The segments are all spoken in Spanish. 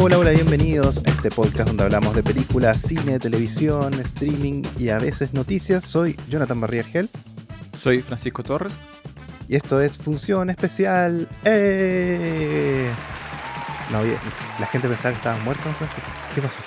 Hola, hola, bienvenidos a este podcast donde hablamos de películas, cine, televisión, streaming y a veces noticias. Soy Jonathan Barrier-Gel. Soy Francisco Torres. Y esto es Función Especial. No, la gente pensaba que estabas muerto, Francisco. ¿Qué pasó?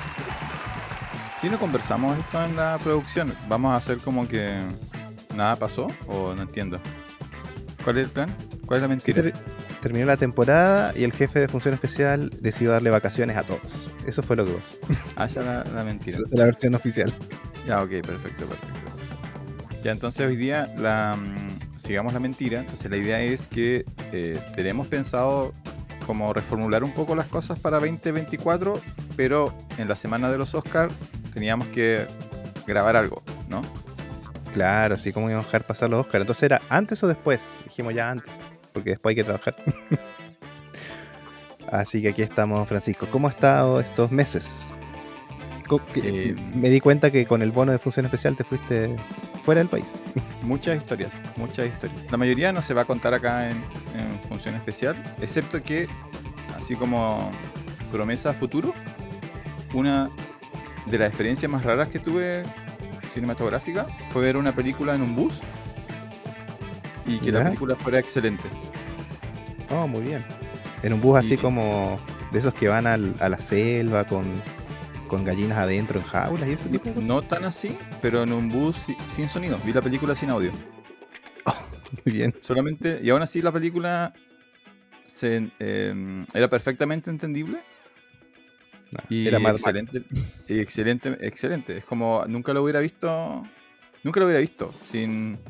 Si no conversamos esto en la producción, ¿vamos a hacer como que nada pasó? ¿O no entiendo? ¿Cuál es el plan? ¿Cuál es la mentira? Terminó la temporada y el jefe de Función Especial decidió darle vacaciones a todos. Eso fue lo que pasó. Ah, esa es la mentira. Esa es la versión oficial. Ya, ok, perfecto. Ya, entonces hoy día sigamos la mentira. Entonces la idea es que tenemos pensado como reformular un poco las cosas para 2024, pero en la semana de los Oscars teníamos que grabar algo, ¿no? Claro, así como íbamos a dejar pasar los Oscars. Entonces era antes o después. Dijimos ya antes, porque después hay que trabajar. Así que aquí estamos, Francisco. ¿Cómo ha estado estos meses? Me di cuenta que con el bono de Función Especial te fuiste fuera del país. Muchas historias. La mayoría no se va a contar acá en Función Especial, excepto que, así como promesa a futuro, una de las experiencias más raras que tuve cinematográfica fue ver una película en un bus y que la película fuera excelente. Oh, muy bien. En un bus así como de esos que van a la selva con gallinas adentro en jaulas y ese tipo de cosas. No tan así, pero en un bus sin sonido. Vi la película sin audio. Oh, muy bien. Solamente, y aún así la película era perfectamente entendible. No, y era más excelente. Es como nunca lo hubiera visto sin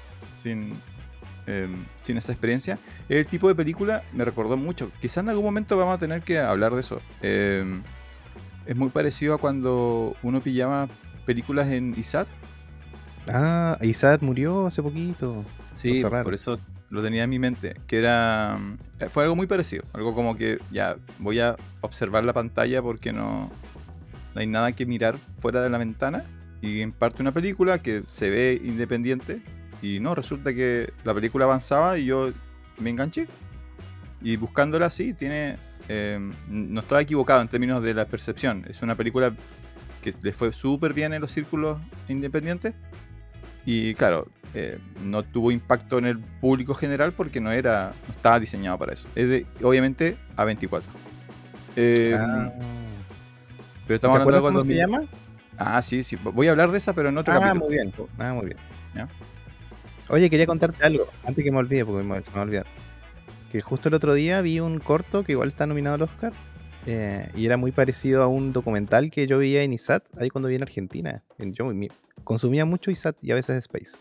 esa experiencia. El tipo de película me recordó mucho. Quizás en algún momento vamos a tener que hablar de eso. Es muy parecido a cuando uno pillaba películas en ISAT. Ah, ISAT murió hace poquito. Sí, por eso lo tenía en mi mente. Que fue algo muy parecido. Algo como que ya voy a observar la pantalla porque no hay nada que mirar fuera de la ventana. Y en parte una película que se ve independiente. Y no, resulta que la película avanzaba y yo me enganché. Y buscándola así, no estaba equivocado en términos de la percepción. Es una película que le fue súper bien en los círculos independientes. Y claro, no tuvo impacto en el público general porque no estaba diseñado para eso. Es obviamente A24. Pero estamos hablando de algo. ¿Cómo se llama? Ah, sí. Voy a hablar de esa, pero en otro capítulo. Muy bien. Muy bien. ¿Ya? Oye, quería contarte algo, antes que me olvide, porque se me va a olvidar. Que justo el otro día vi un corto que igual está nominado al Oscar. Y era muy parecido a un documental que yo veía en ISAT, ahí cuando vi en Argentina. Yo consumía mucho ISAT y a veces Space.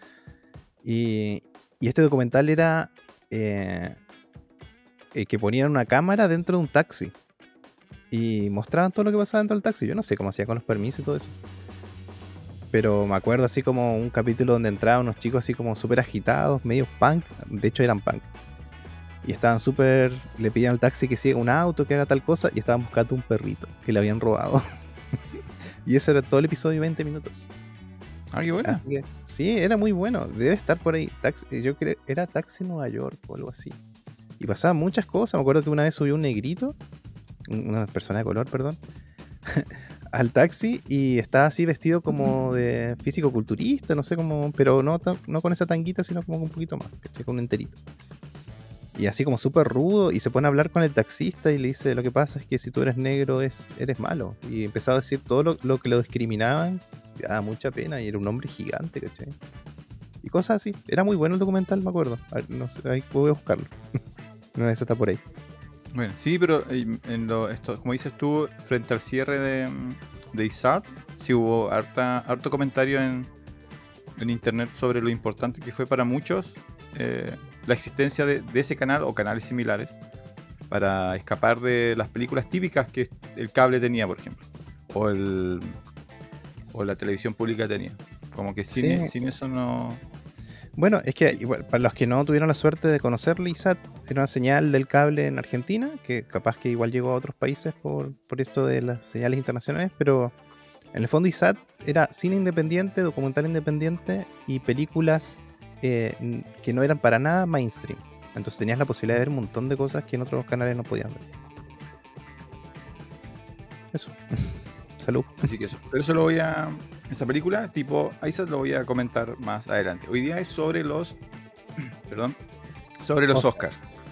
y este documental era que ponían una cámara dentro de un taxi. Y mostraban todo lo que pasaba dentro del taxi. Yo no sé cómo hacía con los permisos y todo eso. Pero me acuerdo así como un capítulo donde entraban unos chicos así como súper agitados, medio punk. De hecho eran punk. Y estaban súper... Le pedían al taxi que siga un auto, que haga tal cosa. Y estaban buscando un perrito que le habían robado. Y eso era todo el episodio, 20 minutos. Ah, qué bueno. Que, sí, era muy bueno. Debe estar por ahí. Yo creo era Taxi Nueva York o algo así. Y pasaban muchas cosas. Me acuerdo que una vez subió un negrito. Una persona de color, perdón. Al taxi y estaba así vestido como de físico-culturista, no sé cómo, pero no con esa tanguita, sino como un poquito más, ¿cachai? Con un enterito. Y así como súper rudo, y se pone a hablar con el taxista y le dice, lo que pasa es que si tú eres negro eres malo. Y empezaba a decir todo lo que lo discriminaban, y daba mucha pena, y era un hombre gigante, ¿cachai? Y cosas así. Era muy bueno el documental, me acuerdo. A ver, no sé, ahí voy a buscarlo. Una vez está por ahí. Bueno, sí, pero como dices tú, frente al cierre de ISAT, sí hubo harto comentario en internet sobre lo importante que fue para muchos la existencia de ese canal o canales similares para escapar de las películas típicas que el cable tenía, por ejemplo, o la televisión pública tenía. Como que sin eso no... Bueno, es que igual, para los que no tuvieron la suerte de conocerlo, ISAT era una señal del cable en Argentina, que capaz que igual llegó a otros países por esto de las señales internacionales, pero en el fondo ISAT era cine independiente, documental independiente y películas que no eran para nada mainstream. Entonces tenías la posibilidad de ver un montón de cosas que en otros canales no podías ver. Eso. Salud. Así que eso. Pero eso lo voy a... Esa película, tipo Isaac, lo voy a comentar más adelante. Hoy día es sobre los... Perdón. Sobre los Oscars.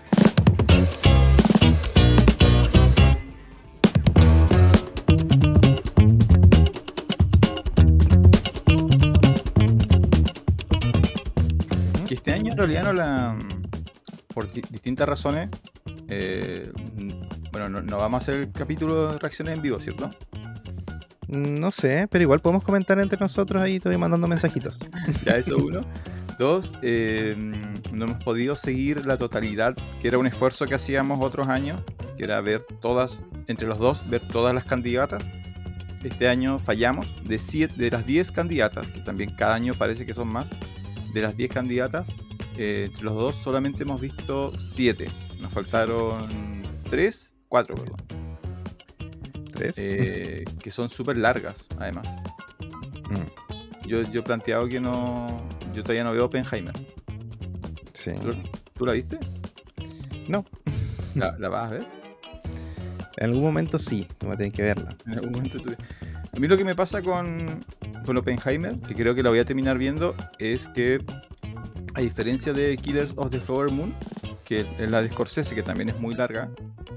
Que este año en realidad no la... Por distintas razones... bueno, no vamos a hacer el capítulo de reacciones en vivo, ¿cierto? No sé, pero igual podemos comentar entre nosotros ahí, te voy mandando mensajitos. Ya, eso uno. Dos, no hemos podido seguir la totalidad, que era un esfuerzo que hacíamos otros años, que era ver todas, entre los dos, ver todas las candidatas. Este año fallamos. De las 10 candidatas, que también cada año parece que son más, de las 10 candidatas, entre los dos solamente hemos visto 7. Nos faltaron 4, perdón. 3. Que son súper largas, además. Yo he planteado que no... Yo todavía no veo Oppenheimer. Sí. ¿Tú la viste? No. ¿La vas a ver? En algún momento sí, tú vas a tener que verla. En algún momento A mí lo que me pasa con Oppenheimer, que creo que la voy a terminar viendo, es que a diferencia de Killers of the Flower Moon, que es la de Scorsese, que también es muy larga,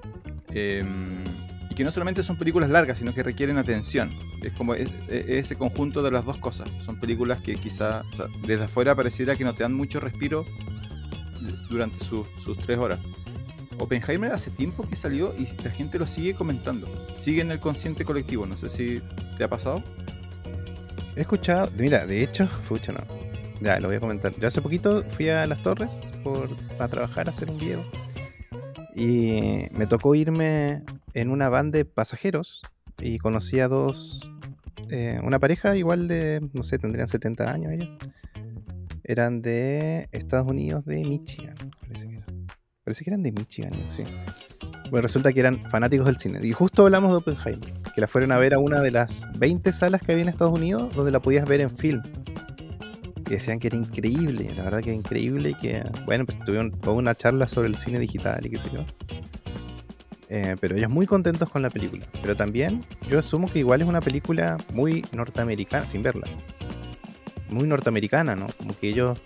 y que no solamente son películas largas, sino que requieren atención. Es como ese conjunto de las dos cosas. Son películas que quizá, o sea, desde afuera pareciera que no te dan mucho respiro durante sus 3 horas. Oppenheimer hace tiempo que salió y la gente lo sigue comentando. Sigue en el consciente colectivo. No sé si te ha pasado. He escuchado, mira, de hecho, no. Ya, lo voy a comentar. Yo hace poquito fui a Las Torres a trabajar, a hacer un video. Y me tocó irme en una van de pasajeros y conocí a una pareja igual de, no sé, tendrían 70 años ellos. Eran de Estados Unidos, de Michigan, parece que eran de Michigan, sí. Bueno, resulta que eran fanáticos del cine. Y justo hablamos de Oppenheimer, que la fueron a ver a una de las 20 salas que había en Estados Unidos donde la podías ver en film. Y decían que era increíble, la verdad que era increíble y que, bueno, pues tuvieron toda una charla sobre el cine digital y qué sé yo. Pero ellos muy contentos con la película. Pero también yo asumo que igual es una película muy norteamericana, sin verla. Muy norteamericana, ¿no? Como que ellos...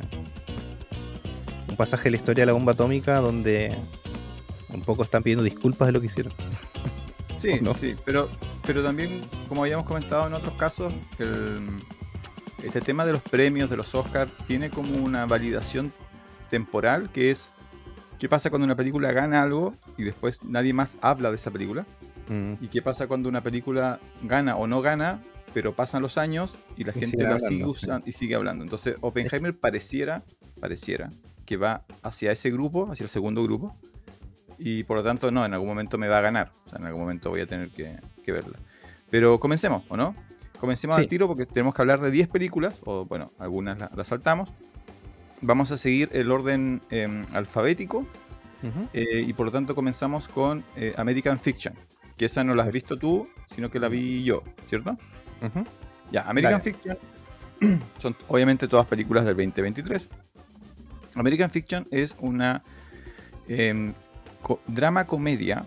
un pasaje de la historia de la bomba atómica donde un poco están pidiendo disculpas de lo que hicieron. Sí, ¿No? sí, pero también, como habíamos comentado en otros casos, este tema de los premios, de los Oscars, tiene como una validación temporal, que es qué pasa cuando una película gana algo y después nadie más habla de esa película. Y qué pasa cuando una película gana o no gana, pero pasan los años y la gente la sigue usando y sigue hablando. Entonces Oppenheimer pareciera que va hacia ese grupo, hacia el segundo grupo, y por lo tanto no, en algún momento me va a ganar. O sea, en algún momento voy a tener que verla. Pero comencemos, ¿o no? Comencemos al tiro porque tenemos que hablar de 10 películas, o bueno, algunas las saltamos. Vamos a seguir el orden alfabético, y por lo tanto comenzamos con American Fiction, que esa no la has visto tú, sino que la vi yo, ¿cierto? Ya, American Fiction son obviamente todas películas del 2023. American Fiction es una drama comedia.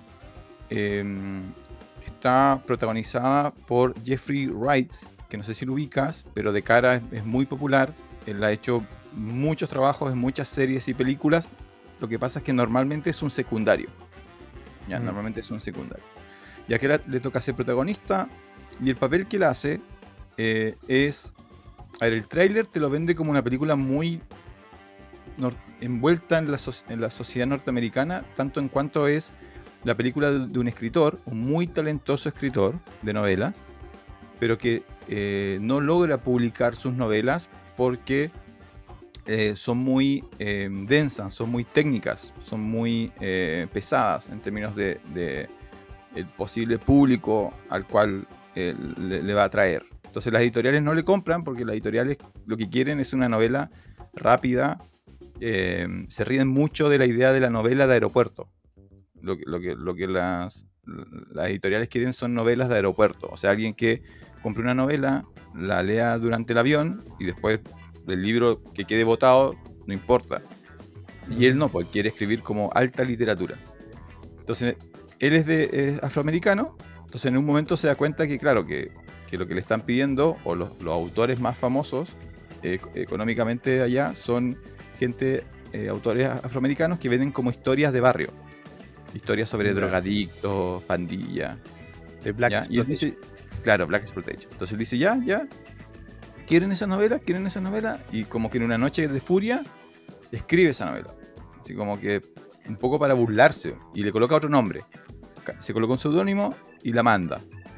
Está protagonizada por Jeffrey Wright, que no sé si lo ubicas, pero de cara es muy popular. Él ha hecho muchos trabajos en muchas series y películas. Lo que pasa es que normalmente es un secundario. Ya, normalmente es un secundario. Ya que le toca ser protagonista, y el papel que él hace es... A ver, el tráiler te lo vende como una película muy envuelta en la sociedad norteamericana, tanto en cuanto es la película de un escritor, un muy talentoso escritor de novelas, pero que no logra publicar sus novelas porque son muy densas, son muy técnicas, son muy pesadas en términos de el posible público al cual le va a atraer. Entonces las editoriales no le compran porque las editoriales lo que quieren es una novela rápida. Se ríen mucho de la idea de la novela de aeropuerto. Lo que las editoriales quieren son novelas de aeropuerto. O sea, alguien que compre una novela, la lea durante el avión y después del libro que quede botado, no importa. Y él no, porque quiere escribir como alta literatura. Entonces, él es afroamericano Entonces en un momento se da cuenta que, claro, que lo que le están pidiendo, o los autores más famosos económicamente allá, son gente, autores afroamericanos que venden como historias de barrio. Historias sobre Ya. drogadictos, pandillas. De Black ¿Ya? Y él Exploitation. dice, claro, Black Exploitation. Entonces él dice, ya, ¿quieren esa novela? ¿Quieren esa novela? Y como que en una noche de furia, escribe esa novela. Así como que un poco para burlarse. Y le coloca otro nombre. Se coloca un seudónimo y la manda.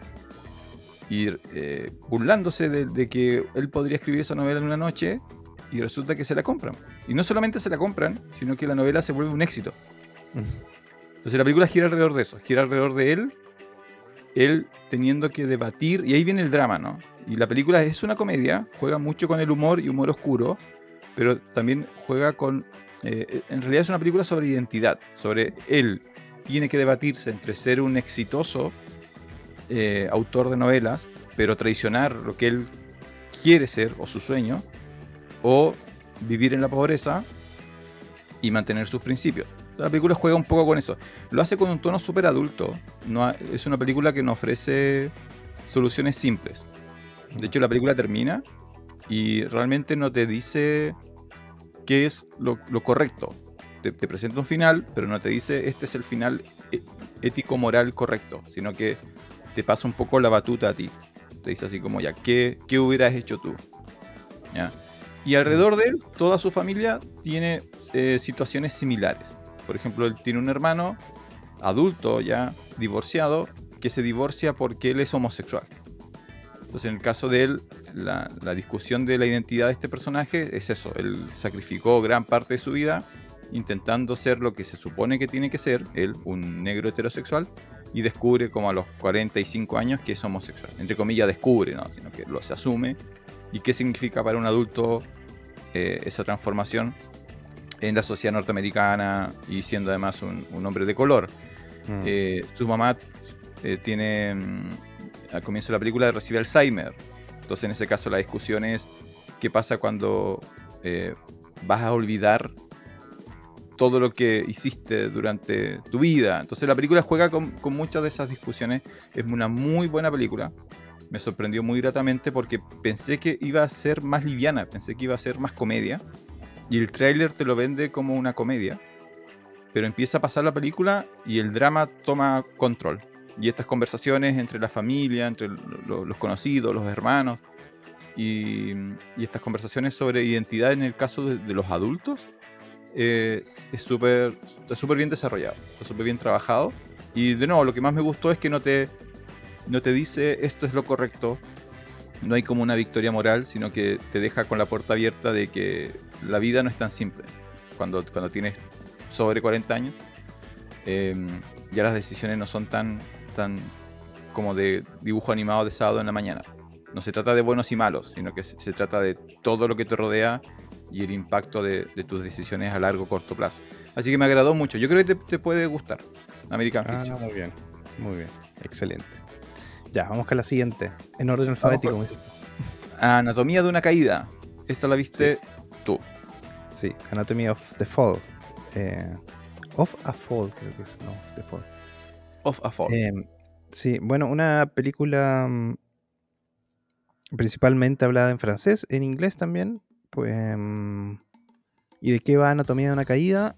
Y burlándose de que él podría escribir esa novela en una noche, y resulta que se la compran. Y no solamente se la compran, sino que la novela se vuelve un éxito. Entonces la película gira alrededor de eso, gira alrededor de él teniendo que debatir, y ahí viene el drama, ¿no? Y la película es una comedia, juega mucho con el humor y humor oscuro, pero también juega con... en realidad es una película sobre identidad, sobre él tiene que debatirse entre ser un exitoso autor de novelas, pero traicionar lo que él quiere ser o su sueño, o vivir en la pobreza y mantener sus principios. La película juega un poco con eso. Lo hace con un tono súper adulto. Es una película que no ofrece soluciones simples. De hecho, la película termina y realmente no te dice qué es lo correcto. Te presenta un final, pero no te dice este es el final ético-moral correcto, sino que te pasa un poco la batuta a ti. Te dice así como, ya, ¿qué hubieras hecho tú? ¿Ya? Y alrededor de él, toda su familia tiene situaciones similares. Por ejemplo, él tiene un hermano adulto ya, divorciado, que se divorcia porque él es homosexual. Entonces, en el caso de él, la discusión de la identidad de este personaje es eso. Él sacrificó gran parte de su vida intentando ser lo que se supone que tiene que ser, él, un negro heterosexual, y descubre como a los 45 años que es homosexual. Entre comillas, descubre, ¿no? Sino que se asume. ¿Y qué significa para un adulto esa transformación en la sociedad norteamericana y siendo además un hombre de color? Su mamá tiene, al comienzo de la película, recibe Alzheimer. Entonces, en ese caso, la discusión es qué pasa cuando vas a olvidar todo lo que hiciste durante tu vida. Entonces la película juega con muchas de esas discusiones. Es una muy buena película. Me sorprendió muy gratamente porque pensé que iba a ser más liviana, pensé que iba a ser más comedia. Y el tráiler te lo vende como una comedia. Pero empieza a pasar la película y el drama toma control. Y estas conversaciones entre la familia, entre los conocidos, los hermanos, y estas conversaciones sobre identidad en el caso de los adultos, está súper bien desarrollado, está súper bien trabajado. Y de nuevo, lo que más me gustó es que no te dice esto es lo correcto, no hay como una victoria moral, sino que te deja con la puerta abierta de que la vida no es tan simple. Cuando tienes sobre 40 años, ya las decisiones no son tan como de dibujo animado de sábado en la mañana. No se trata de buenos y malos, sino que se trata de todo lo que te rodea y el impacto de tus decisiones a largo o corto plazo. Así que me agradó mucho. Yo creo que te puede gustar American Fiction. Muy bien, muy bien, excelente. Ya, vamos con la siguiente, en orden Vamos alfabético, con como dices tú. Anatomía de una caída. Esta la viste tú. Sí, Anatomy of the Fall. Of a Fall, creo que es, no, of the Fall. Of a Fall. Sí, bueno, una película principalmente hablada en francés, en inglés también. Pues, ¿y de qué va Anatomía de una caída?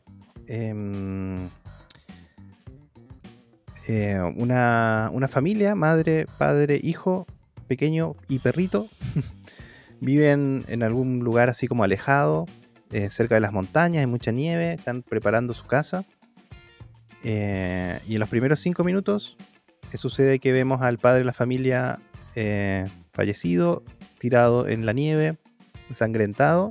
Una familia, madre, padre, hijo, pequeño y perrito, viven en algún lugar así como alejado, cerca de las montañas, hay mucha nieve, están preparando su casa. Y en los primeros 5 minutos sucede que vemos al padre de la familia fallecido, tirado en la nieve, ensangrentado.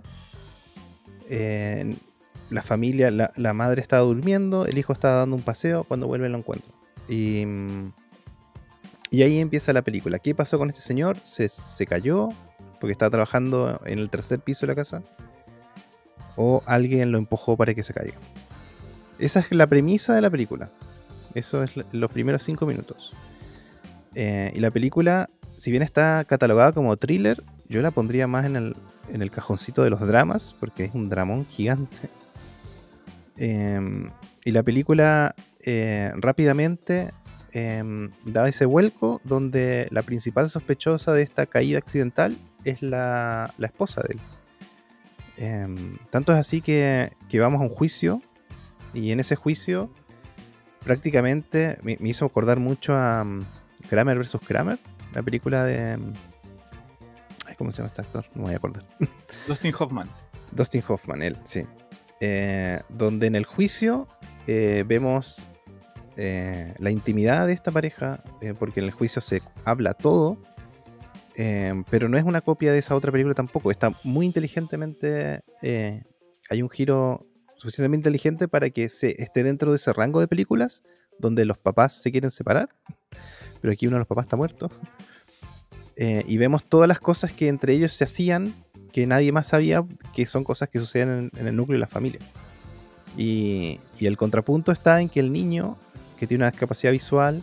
La familia, la madre estaba durmiendo, el hijo estaba dando un paseo, cuando vuelve lo encuentra. Y ahí empieza la película. ¿Qué pasó con este señor? ¿Se cayó porque estaba trabajando en el tercer piso de la casa? ¿O alguien lo empujó para que se caiga? Esa es la premisa de la película. Eso es los primeros 5 minutos. Y la película, si bien está catalogada como thriller, yo la pondría más en el cajoncito de los dramas, porque es un dramón gigante. Y la película rápidamente da ese vuelco donde la principal sospechosa de esta caída accidental es la esposa de él. Tanto es así que vamos a un juicio, y en ese juicio prácticamente me hizo acordar mucho a Kramer vs. Kramer, la película de... ¿Cómo se llama este actor? No me voy a acordar. Dustin Hoffman. Dustin Hoffman, él, sí. Donde en el juicio vemos la intimidad de esta pareja, porque en el juicio se habla todo, pero no es una copia de esa otra película tampoco. Está muy inteligentemente... hay un giro suficientemente inteligente para que se esté dentro de ese rango de películas donde los papás se quieren separar, pero aquí uno de los papás está muerto. Y vemos todas las cosas que entre ellos se hacían, que nadie más sabía, que son cosas que suceden en el núcleo de la familia. Y el contrapunto está en que el niño, que tiene una discapacidad visual,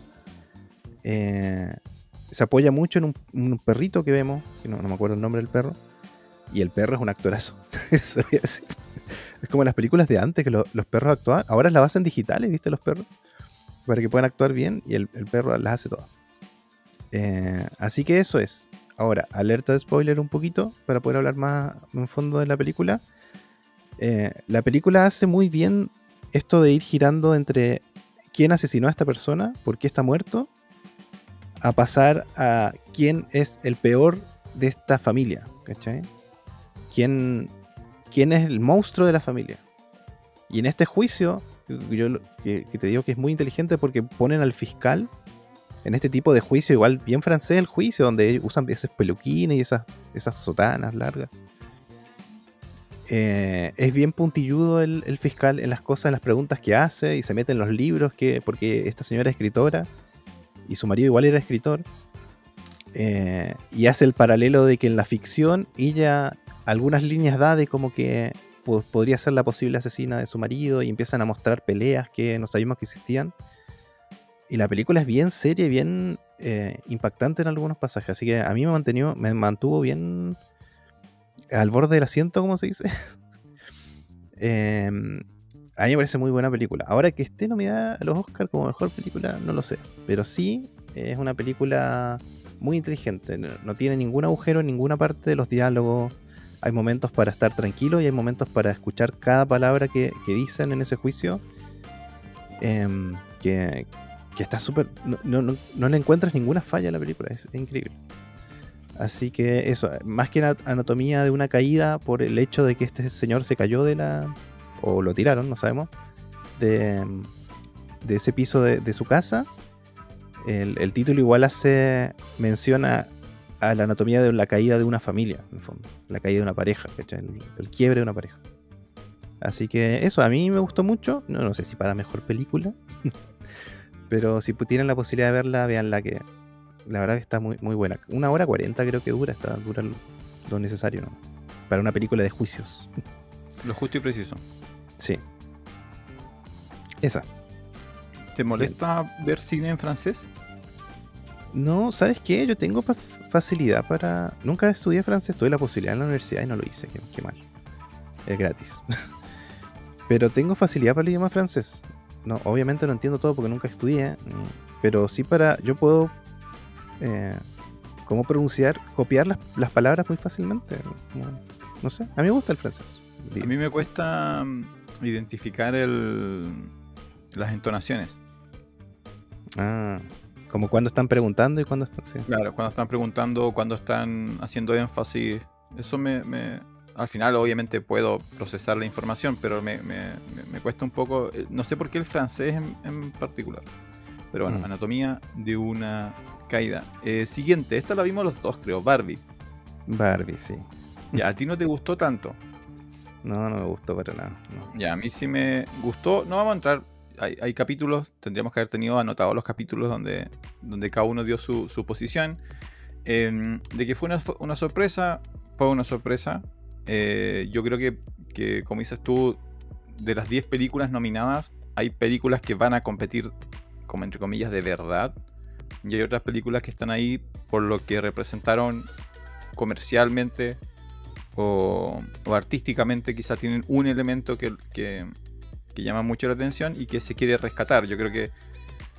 se apoya mucho en un perrito que vemos, que no me acuerdo el nombre del perro, y el perro es un actorazo. Eso voy a decir. Es como en las películas de antes, que los perros actuaban. Ahora las hacen digitales, ¿viste? Los perros, para que puedan actuar bien, y el perro las hace todas. Así que eso es. Ahora, alerta de spoiler un poquito, para poder hablar más en fondo de la película. La película hace muy bien esto de ir girando entre quién asesinó a esta persona, por qué está muerto, a pasar a quién es el peor de esta familia, ¿cachai? ¿Quién es el monstruo de la familia? Y en este juicio, que te digo que es muy inteligente porque ponen al fiscal en este tipo de juicio, igual bien francés el juicio, donde usan esos peluquines y esas sotanas largas. Es bien puntilludo el fiscal en las cosas, en las preguntas que hace, y se mete en los libros, porque esta señora es escritora y su marido igual era escritor, y hace el paralelo de que en la ficción ella algunas líneas da de como que podría ser la posible asesina de su marido, y empiezan a mostrar peleas que no sabíamos que existían. Y la película es bien seria y bien impactante en algunos pasajes, así que a mí me mantuvo bien al borde del asiento, como se dice. A mí me parece muy buena película. Ahora que esté nominada a los Oscars como mejor película, no lo sé, pero sí es una película muy inteligente. No tiene ningún agujero en ninguna parte de los diálogos. Hay momentos para estar tranquilo y hay momentos para escuchar cada palabra que dicen en ese juicio, que está súper... No le encuentras ninguna falla a la película, es increíble. Así que eso, más que anatomía de una caída por el hecho de que este señor se cayó o lo tiraron, no sabemos, de ese piso de su casa. El título igual hace mención a la anatomía de la caída de una familia, en el fondo, la caída de una pareja, el quiebre de una pareja. Así que eso, a mí me gustó mucho. No sé si para mejor película, pero si tienen la posibilidad de verla, véanla, que la verdad que está muy, muy buena. 1 hora 40 creo que dura lo necesario, ¿no? Para una película de juicios. Lo justo y preciso. Sí. Esa. ¿Te molesta ver cine en francés? No, ¿sabes qué? Yo tengo facilidad para... Nunca estudié francés, tuve la posibilidad en la universidad y no lo hice, qué mal. Es gratis. Pero tengo facilidad para el idioma francés. No, obviamente no entiendo todo porque nunca estudié, pero sí yo puedo cómo pronunciar, copiar las palabras muy fácilmente. No sé, a mí me gusta el francés. A mí me cuesta identificar las entonaciones. Como cuando están preguntando y cuando están... Sí. Claro, cuando están preguntando, cuando están haciendo énfasis. Eso al final obviamente puedo procesar la información, pero me cuesta un poco. No sé por qué el francés en particular. Pero bueno, anatomía de una caída. Siguiente, esta la vimos los dos, creo. Barbie, sí. Ya, ¿a ti no te gustó tanto? No me gustó para nada. No. Ya, a mí sí me gustó. No vamos a entrar. Hay capítulos, tendríamos que haber tenido anotados los capítulos donde cada uno dio su posición. De que fue una sorpresa, fue una sorpresa. Yo creo que, como dices tú, de las 10 películas nominadas, hay películas que van a competir, como entre comillas, de verdad. Y hay otras películas que están ahí por lo que representaron comercialmente o artísticamente. Quizás tienen un elemento que llama mucho la atención y que se quiere rescatar. Yo creo que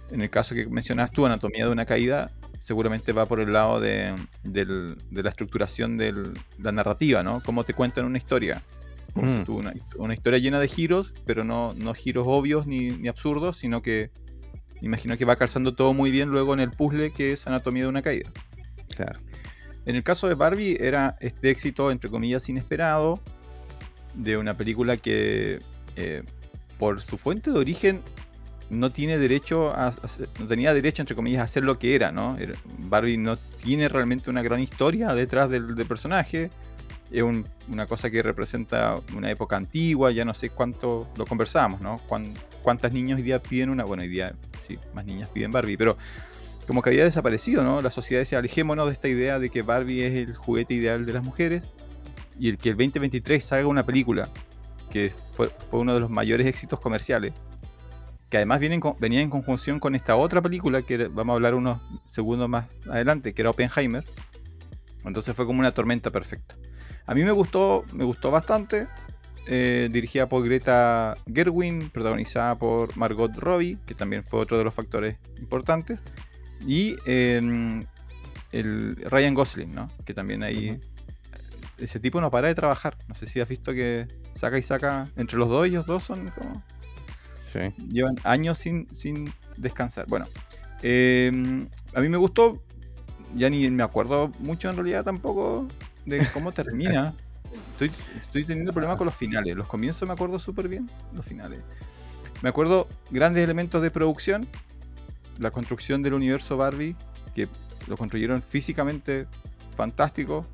En el caso que mencionas tú, Anatomía de una caída, seguramente va por el lado de la estructuración de la narrativa, ¿no? Cómo te cuentan una historia. Como si tú una historia llena de giros, pero no giros obvios ni absurdos, sino que imagino que va calzando todo muy bien luego en el puzzle que es Anatomía de una caída. Claro. En el caso de Barbie era este éxito, entre comillas, inesperado, de una película que por su fuente de origen no tiene derecho no tenía derecho, entre comillas, a ser lo que era, ¿no? Barbie no tiene realmente una gran historia detrás del personaje. Es una cosa que representa una época antigua, ya no sé cuánto lo conversábamos, ¿no? ¿Cuántas niñas hoy día piden una? Bueno, hoy día sí, más niñas piden Barbie, pero como que había desaparecido, ¿no? La sociedad decía, alejémonos de esta idea de que Barbie es el juguete ideal de las mujeres, y el que el 2023 salga una película que fue uno de los mayores éxitos comerciales, que además venía en conjunción con esta otra película que vamos a hablar unos segundos más adelante, que era Oppenheimer. Entonces fue como una tormenta perfecta. A mí me gustó bastante. Dirigida por Greta Gerwig, protagonizada por Margot Robbie, que también fue otro de los factores importantes. Y el Ryan Gosling, ¿no? Que también ahí... Ese tipo no para de trabajar. No sé si has visto que saca y saca. Entre los dos, ellos dos son como... Sí. Llevan años sin descansar. Bueno, a mí me gustó. Ya ni me acuerdo mucho en realidad tampoco de cómo termina. Estoy teniendo problemas con los finales. Los comienzos me acuerdo súper bien. Los finales. Me acuerdo grandes elementos de producción. La construcción del universo Barbie, que lo construyeron físicamente fantástico.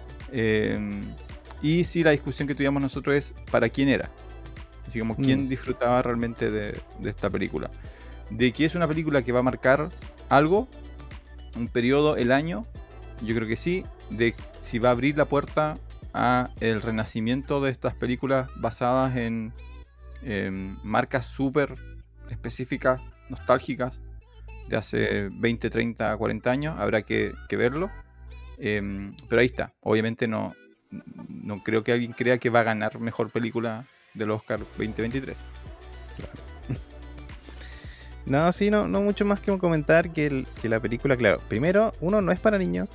Y sí, la discusión que tuvimos nosotros es para quién era. Así como quién disfrutaba realmente de esta película. De que es una película que va a marcar algo, un periodo, el año, yo creo que sí. De si va a abrir la puerta a el renacimiento de estas películas basadas en marcas súper específicas, nostálgicas, de hace 20, 30, 40 años. Habrá que verlo. Pero ahí está. Obviamente no creo que alguien crea que va a ganar mejor película del Oscar 2023. Claro. No, sí, no mucho más que comentar que la película, claro. Primero, uno, no es para niños.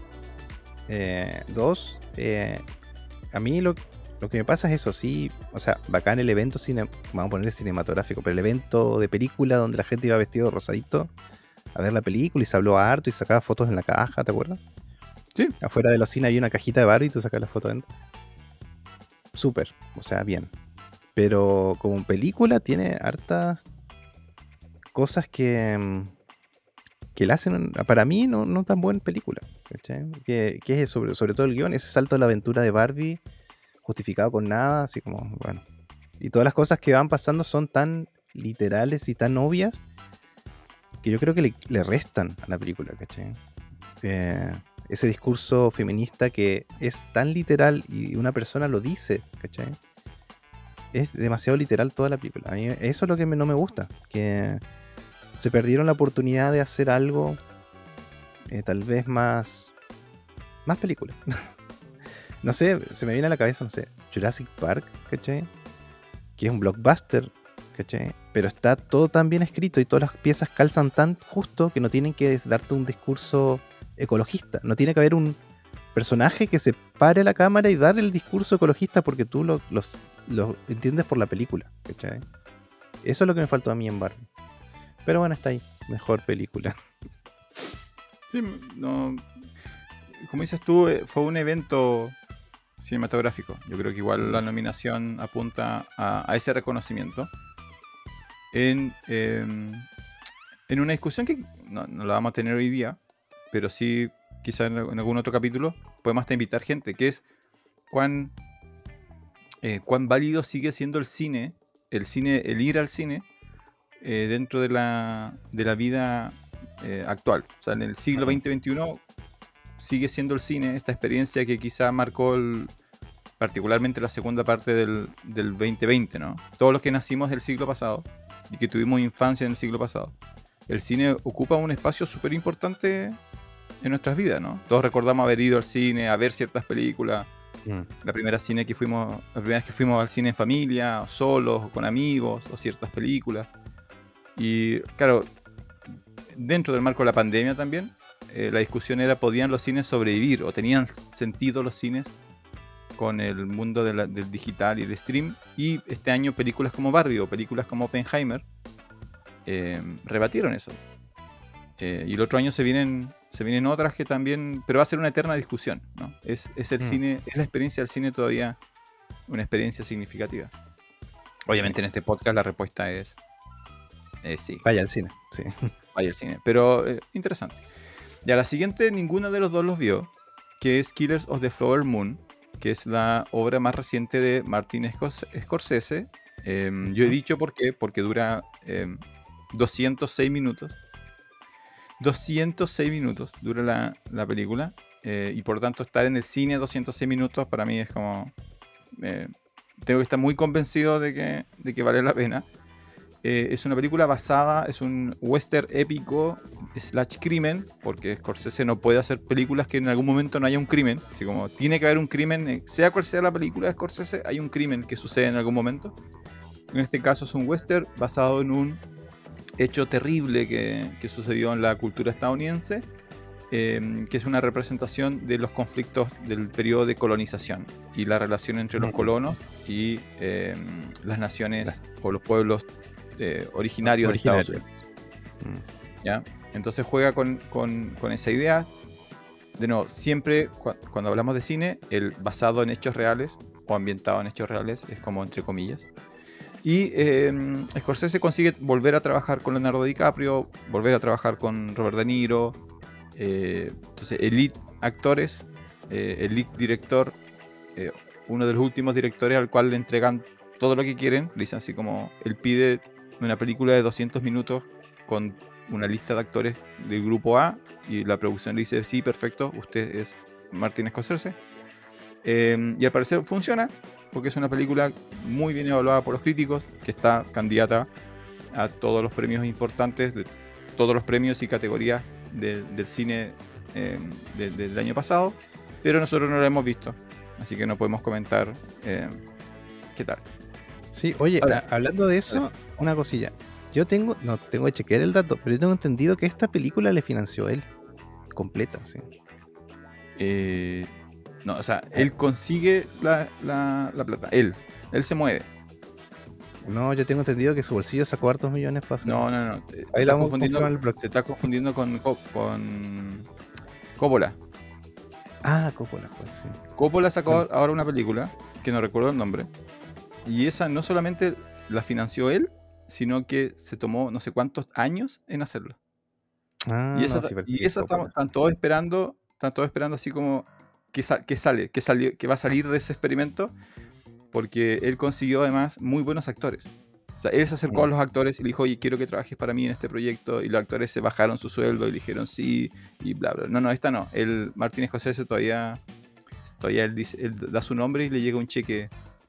Dos, a mí lo que me pasa es eso, sí. O sea, bacán el evento, vamos a ponerle cinematográfico, pero el evento de película donde la gente iba vestido rosadito a ver la película y se habló harto y sacaba fotos en la caja, ¿te acuerdas? Sí. Afuera de la cine había una cajita de Barbie y tú sacas la foto dentro. Súper, o sea, bien. Pero como película tiene hartas cosas que la hacen, para mí, no tan buena película. ¿Cachai? Que es sobre todo el guión, ese salto de la aventura de Barbie, justificado con nada, así como, bueno. Y todas las cosas que van pasando son tan literales y tan obvias que yo creo que le restan a la película, ¿cachai? Ese discurso feminista que es tan literal y una persona lo dice, ¿cachai? Es demasiado literal toda la película. A mí eso es lo que no me gusta, que se perdieron la oportunidad de hacer algo tal vez más película. No sé, se me viene a la cabeza, no sé, Jurassic Park, ¿cachai? Que es un blockbuster, ¿cachai? Pero está todo tan bien escrito y todas las piezas calzan tan justo que no tienen que darte un discurso ecologista. No tiene que haber un personaje que se pare a la cámara y dar el discurso ecologista porque tú lo entiendes por la película, ¿cachai? Eso es lo que me faltó a mí en Barbie. Pero bueno, está ahí. Mejor película. Sí, no, como dices tú, fue un evento cinematográfico. Yo creo que igual la nominación apunta a ese reconocimiento en una discusión que no la vamos a tener hoy día, pero sí quizá en algún otro capítulo podemos hasta invitar gente, que es cuán válido sigue siendo el ir al cine dentro de la vida actual. O sea, en el siglo XX-XXI sigue siendo el cine esta experiencia que quizá marcó particularmente la segunda parte del 2020, ¿no? Todos los que nacimos del siglo pasado y que tuvimos infancia en el siglo pasado, el cine ocupa un espacio súper importante en nuestras vidas, ¿no? Todos recordamos haber ido al cine a ver ciertas películas. La primera vez que fuimos al cine en familia, o solos, o con amigos, o ciertas películas. Y claro, dentro del marco de la pandemia también, la discusión era, ¿podían los cines sobrevivir o tenían sentido los cines con el mundo del digital y el stream? Y este año películas como Barbie o películas como Oppenheimer rebatieron eso. Y el otro año se vienen otras que también, pero va a ser una eterna discusión, ¿no? Es el cine, es la experiencia del cine todavía una experiencia significativa. Obviamente en este podcast la respuesta es sí. Vaya al cine, sí. Vaya al cine, pero interesante. Ya la siguiente, ninguno de los dos los vio, que es Killers of the Flower Moon, que es la obra más reciente de Martin Scorsese. Yo he dicho por qué, porque dura 206 minutos. 206 minutos dura la película, y por tanto estar en el cine 206 minutos para mí es como... tengo que estar muy convencido de que vale la pena. Es una película basada, es un western épico / crimen, porque Scorsese no puede hacer películas que en algún momento no haya un crimen. Así como tiene que haber un crimen, sea cual sea la película de Scorsese, hay un crimen que sucede en algún momento. En este caso es un western basado en un hecho terrible que sucedió en la cultura estadounidense, que es una representación de los conflictos del periodo de colonización y la relación entre los colonos y las naciones o los pueblos originarios de Estados Unidos. ¿Ya? Entonces juega con esa idea. De nuevo, siempre cuando hablamos de cine, el basado en hechos reales o ambientado en hechos reales es como entre comillas. Y Scorsese consigue volver a trabajar con Leonardo DiCaprio, volver a trabajar con Robert De Niro. Entonces, elite actores, elite director, uno de los últimos directores al cual le entregan todo lo que quieren. Le dicen así como, él pide una película de 200 minutos con una lista de actores del grupo A y la producción le dice, sí, perfecto, usted es Martin Scorsese. Y al parecer funciona, porque es una película muy bien evaluada por los críticos, que está candidata a todos los premios importantes, de todos los premios y categorías del cine del año pasado, pero nosotros no la hemos visto, así que no podemos comentar qué tal. Sí, oye, ahora, hablando de eso, una cosilla. Yo tengo que chequear el dato, pero yo tengo entendido que esta película le financió él, completa, sí. No, o sea, él consigue la plata, él se mueve. No, yo tengo entendido que su bolsillo sacó hartos millones para hacer. No. Ahí la te estás confundiendo con Coppola. Ah, Coppola, pues sí. Coppola sacó ahora una película, que no recuerdo el nombre, y esa no solamente la financió él, sino que se tomó no sé cuántos años en hacerlo. Y esa están todos esperando así como que va a salir de ese experimento, porque él consiguió además muy buenos actores. O sea, él se acercó a los actores y le dijo, oye, quiero que trabajes para mí en este proyecto, y los actores se bajaron su sueldo y le dijeron sí, y bla, bla. No, esta no. Martin Scorsese todavía él da su nombre y le llega un cheque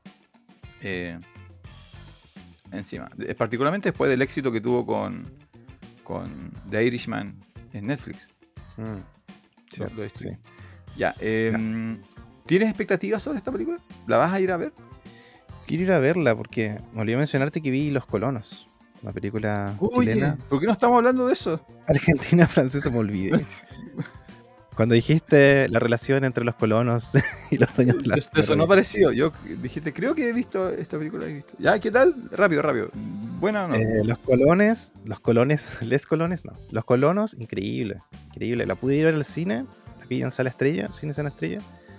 encima. Particularmente después del éxito que tuvo con The Irishman en Netflix. Sí. Ya, ¿tienes expectativas sobre esta película? ¿La vas a ir a ver? Quiero ir a verla porque me olvidé mencionarte que vi Los Colonos, una película chilena. ¿Por qué no estamos hablando de eso? Argentina, francesa, me olvidé. Cuando dijiste la relación entre los colonos y los dueños de la tierra. Eso no pareció. Yo dijiste, creo que he visto esta película. ¿Ya? ¿Qué tal? Rápido. ¿Buena o no? Los colonos, increíble. La pude ir a ver al cine, aquí en Sala Estrella, Cine Sala Estrella.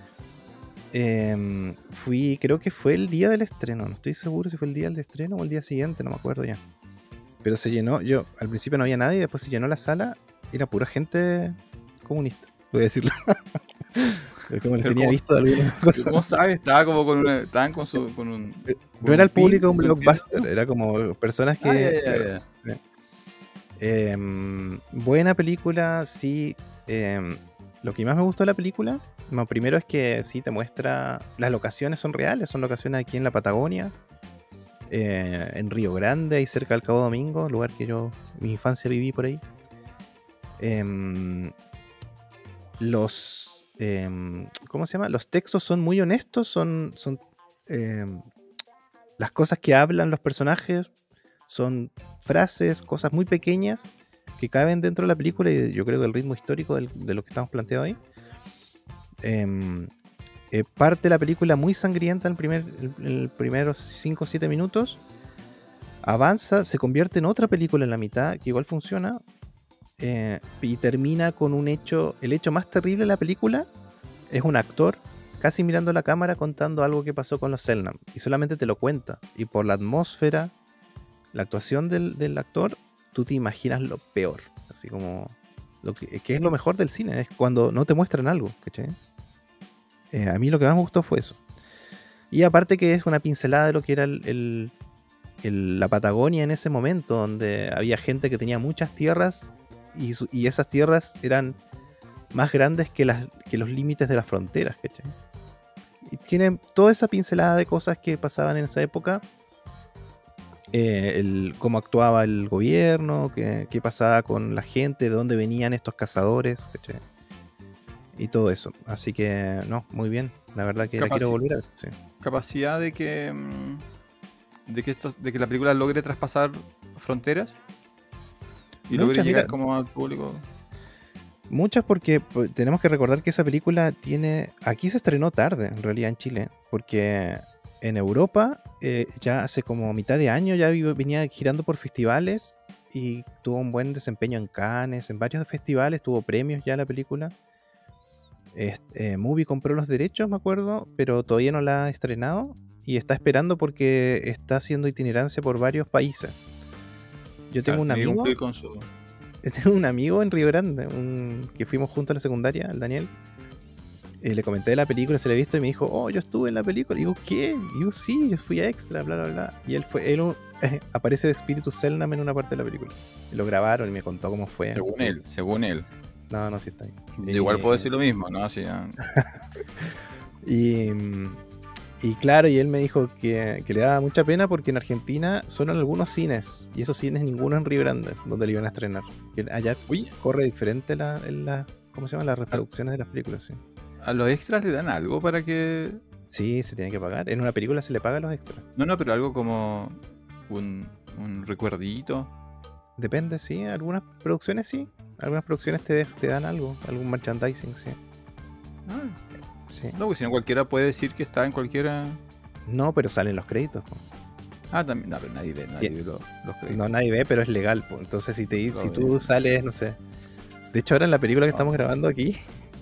Creo que fue el día del estreno, no estoy seguro si fue el día del estreno o el día siguiente, no me acuerdo ya. Pero se llenó, al principio no había nadie, después se llenó la sala, era pura gente comunista, voy a decirlo. Pero como les tenía visto de alguna cosa. ¿Cómo sabes? Estaban con un... No era el público un blockbuster, era como personas que... Buena película, sí. Lo que más me gustó de la película, primero es que sí te muestra, las locaciones son reales, son locaciones aquí en la Patagonia, en Río Grande, ahí cerca del Cabo Domingo, lugar que yo, mi infancia viví por ahí. ¿Cómo se llama? Los textos son muy honestos, son las cosas que hablan los personajes son frases, cosas muy pequeñas, que caben dentro de la película y yo creo que el ritmo histórico de lo que estamos planteando ahí. Parte la película muy sangrienta en el primeros 5 o 7 minutos, avanza, se convierte en otra película en la mitad, que igual funciona, y termina con un hecho, el hecho más terrible de la película es un actor casi mirando la cámara contando algo que pasó con los Selknam, y solamente te lo cuenta, y por la atmósfera, la actuación del actor, tú te imaginas lo peor, así como que es lo mejor del cine, es cuando no te muestran algo, ¿cachai? A mí lo que más me gustó fue eso. Y aparte que es una pincelada de lo que era la Patagonia en ese momento, donde había gente que tenía muchas tierras y esas tierras eran más grandes que los límites de las fronteras, ¿cachai? Y tiene toda esa pincelada de cosas que pasaban en esa época, cómo actuaba el gobierno, qué pasaba con la gente, de dónde venían estos cazadores, ¿cachai? Y todo eso. Así que, no, muy bien. La verdad que la quiero volver a ver. Sí. Capacidad de que la película logre traspasar fronteras y logre llegar como al público. Muchas, porque tenemos que recordar que esa película aquí se estrenó tarde, en realidad, en Chile, porque en Europa ya hace como mitad de año ya venía girando por festivales y tuvo un buen desempeño en Cannes, en varios festivales, tuvo premios ya la película. Movie compró los derechos, me acuerdo, pero todavía no la ha estrenado y está esperando porque está haciendo itinerancia por varios países. Yo tengo un amigo. Tengo un amigo en Río Grande, que fuimos juntos a la secundaria, el Daniel. Le comenté de la película, se la he visto y me dijo, oh, yo estuve en la película. Y digo, ¿qué? Y yo, sí, yo fui a extra, bla, bla, bla. Y él aparece de espíritu Selknam en una parte de la película. Y lo grabaron y me contó cómo fue. Según él. No, sí está ahí. Igual puedo decir lo mismo, ¿no? Sí, y claro, y él me dijo que le daba mucha pena porque en Argentina solo en algunos cines, y esos cines ninguno en Río Grande, donde le iban a estrenar. Allá corre diferente ¿cómo se llama? Las reproducciones de las películas, sí. ¿A los extras le dan algo para que...? Sí, se tiene que pagar. En una película se le paga a los extras. No, pero algo como un recuerdito. Depende, sí. Algunas producciones sí. Algunas producciones te dan algo. Algún merchandising, sí. Sí. No, porque si no cualquiera puede decir que está en cualquiera... No, pero salen los créditos. También. No, pero nadie ve los créditos. No, nadie ve, pero es legal. Entonces si tú sales, no sé... De hecho, ahora en la película que estamos grabando aquí...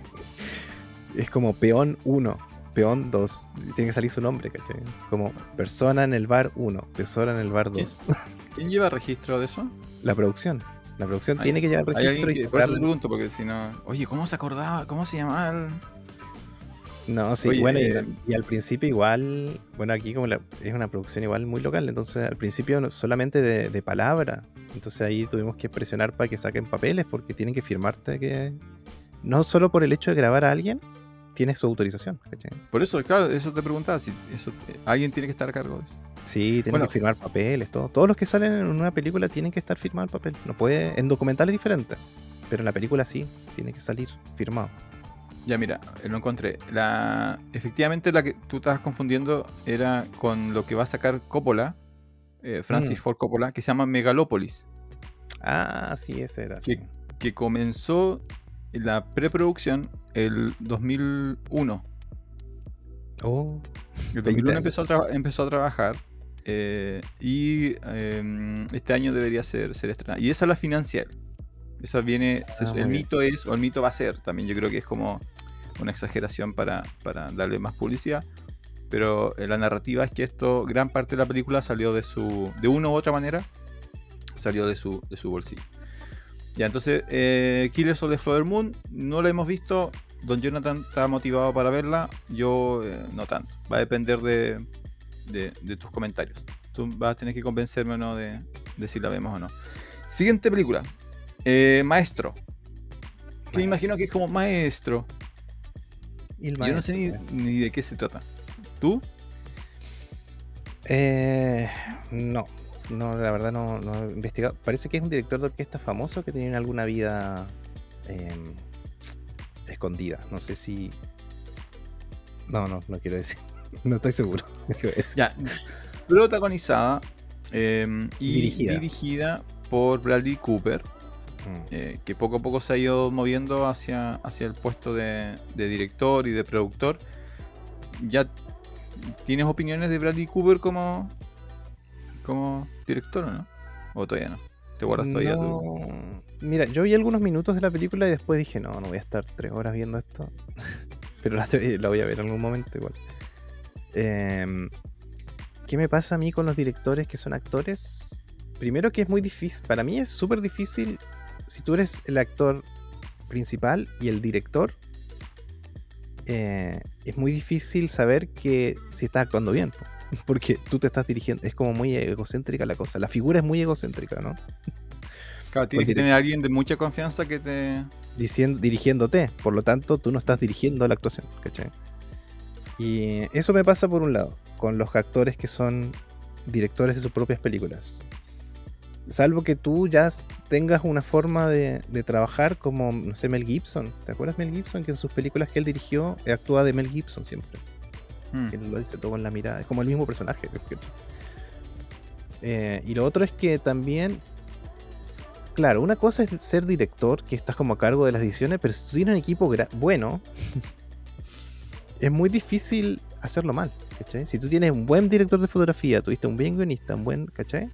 Es como peón 1, peón 2. Tiene que salir su nombre, ¿cachai? Como persona en el bar 1, persona en el bar 2. ¿Quién lleva registro de eso? La producción. La producción tiene que llevar registro y por eso te pregunto, porque si no... Oye, ¿cómo se acordaba? ¿Cómo se llamaba el...? No, sí, bueno, y al principio igual... Bueno, aquí como es una producción igual muy local, entonces al principio solamente de palabra. Entonces ahí tuvimos que presionar para que saquen papeles, porque tienen que firmarte que... No solo por el hecho de grabar a alguien, tiene su autorización, ¿cachai? Por eso, claro, eso te preguntaba, si alguien tiene que estar a cargo de eso. Sí, tienen que firmar papeles, todo. Todos los que salen en una película tienen que estar firmados el papel. No puede, en documentales diferentes, pero en la película sí, tiene que salir firmado. Ya, mira, lo encontré. Efectivamente, la que tú estabas confundiendo era con lo que va a sacar Coppola, Francis Ford Coppola, que se llama Megalópolis. Ah, sí, ese era. Sí. Que comenzó la preproducción el 2001. Oh, el 2001 empezó a trabajar y este año debería ser estrenada. Y esa la financia él. Esa viene, el mito es, o el mito va a ser, también yo creo que es como una exageración para darle más publicidad, pero la narrativa es que gran parte de la película salió de una u otra manera, salió de su bolsillo. Ya, entonces, Killers of the Flower Moon no la hemos visto. Don Jonathan está motivado para verla, yo no tanto. Va a depender de tus comentarios. Tú vas a tener que convencerme o no de si la vemos o no. Siguiente película, Maestro. Que me imagino que es como Maestro. Yo no sé ni de qué se trata. ¿Tú? No, la verdad no he investigado. Parece que es un director de orquesta famoso que tiene alguna vida escondida. No sé si... No quiero decir. No estoy seguro. Ya, protagonizada y dirigida por Bradley Cooper. que poco a poco se ha ido moviendo hacia el puesto de director y de productor. ¿Ya tienes opiniones de Bradley Cooper como director o no? ¿O todavía no? ¿Te guardas todavía tú? No, mira, yo vi algunos minutos de la película y después dije, no voy a estar 3 horas viendo esto. Pero la voy a ver en algún momento igual. Em, ¿Qué me pasa a mí con los directores que son actores? Primero que es muy difícil, para mí es súper difícil, si tú eres el actor principal y el director, es muy difícil saber que si estás actuando bien, po. Porque tú te estás dirigiendo, es como muy egocéntrica la cosa, la figura es muy egocéntrica, ¿no? Claro, tienes Porque que tener a alguien de mucha confianza que te... dirigiéndote, por lo tanto tú no estás dirigiendo la actuación, ¿cachai? Y eso me pasa por un lado, con los actores que son directores de sus propias películas. Salvo que tú ya tengas una forma de trabajar como, no sé, Mel Gibson. ¿Te acuerdas Mel Gibson? Que en sus películas que él dirigió, actúa de Mel Gibson siempre. Que él lo dice todo con la mirada. Es como el mismo personaje. Y lo otro es que también, claro, una cosa es ser director, que estás como a cargo de las decisiones, pero si tú tienes un equipo bueno, es muy difícil hacerlo mal, ¿cachai? Si tú tienes un buen director de fotografía, tuviste un buen guionista, un buen, ¿cachai?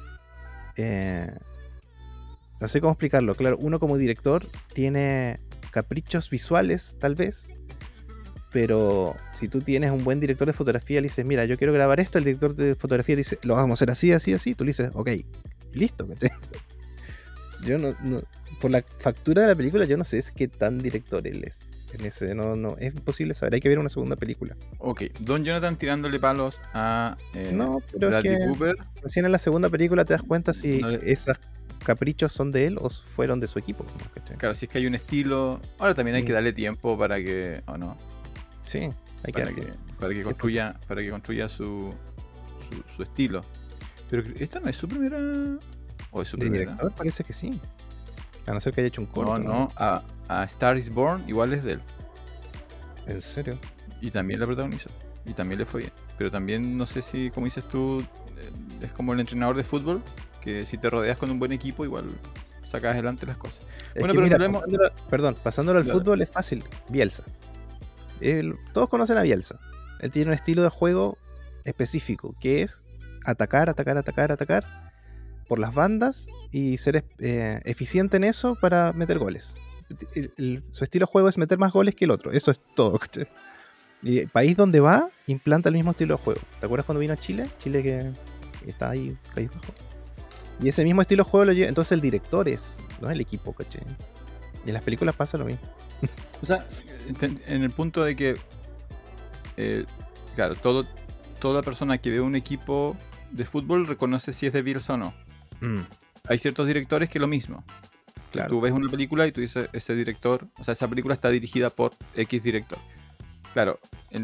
No sé cómo explicarlo. Claro, uno como director tiene caprichos visuales, tal vez, pero si tú tienes un buen director de fotografía, le dices, mira, yo quiero grabar esto, el director de fotografía dice, lo vamos a hacer así, así, así, tú le dices, ok, y listo, ¿cachai? Yo no, por la factura de la película, yo no sé es qué tan director él es. En ese, no, es imposible saber, hay que ver una segunda película. Ok, Don Jonathan tirándole palos a No, pero es Bradley que Cooper. recién en la segunda película te das cuenta si No le- esos caprichos son de él o fueron de su equipo, ¿cachai? Claro, si es que hay un estilo. Ahora también hay que Mm. darle tiempo para que. ¿O no? Sí, hay que Para darle. que, para que construya su estilo. Pero esta no es su primera. ¿O es su ¿De primera? director? Parece que sí. A no ser que haya hecho un corto. No. A Star is Born igual es de él. ¿En serio? Y también la protagonizó. Y también le fue bien. Pero también no sé si, como dices tú, es como el entrenador de fútbol, que si te rodeas con un buen equipo, igual sacas adelante las cosas. Es Bueno, que pero mira, hablemos. pasándolo al Dale. fútbol es fácil. Bielsa. Todos conocen a Bielsa. Él tiene un estilo de juego específico, que es atacar por las bandas y ser eficiente en eso para meter goles. Su estilo de juego es meter más goles que el otro. Eso es todo, ¿cachai? Y el país donde va, implanta el mismo estilo de juego. ¿Te acuerdas cuando vino a Chile? Chile que está ahí, país bajo. Y ese mismo estilo de juego lo lleva. Entonces el director no es el equipo, ¿cachai? Y en las películas pasa lo mismo. O sea, en el punto de que, claro, toda persona que ve un equipo de fútbol reconoce si es de Bielsa o no. Hay ciertos directores que lo mismo. Claro. Tú ves una película y tú dices, ese director, o sea, esa película está dirigida por X director. Claro,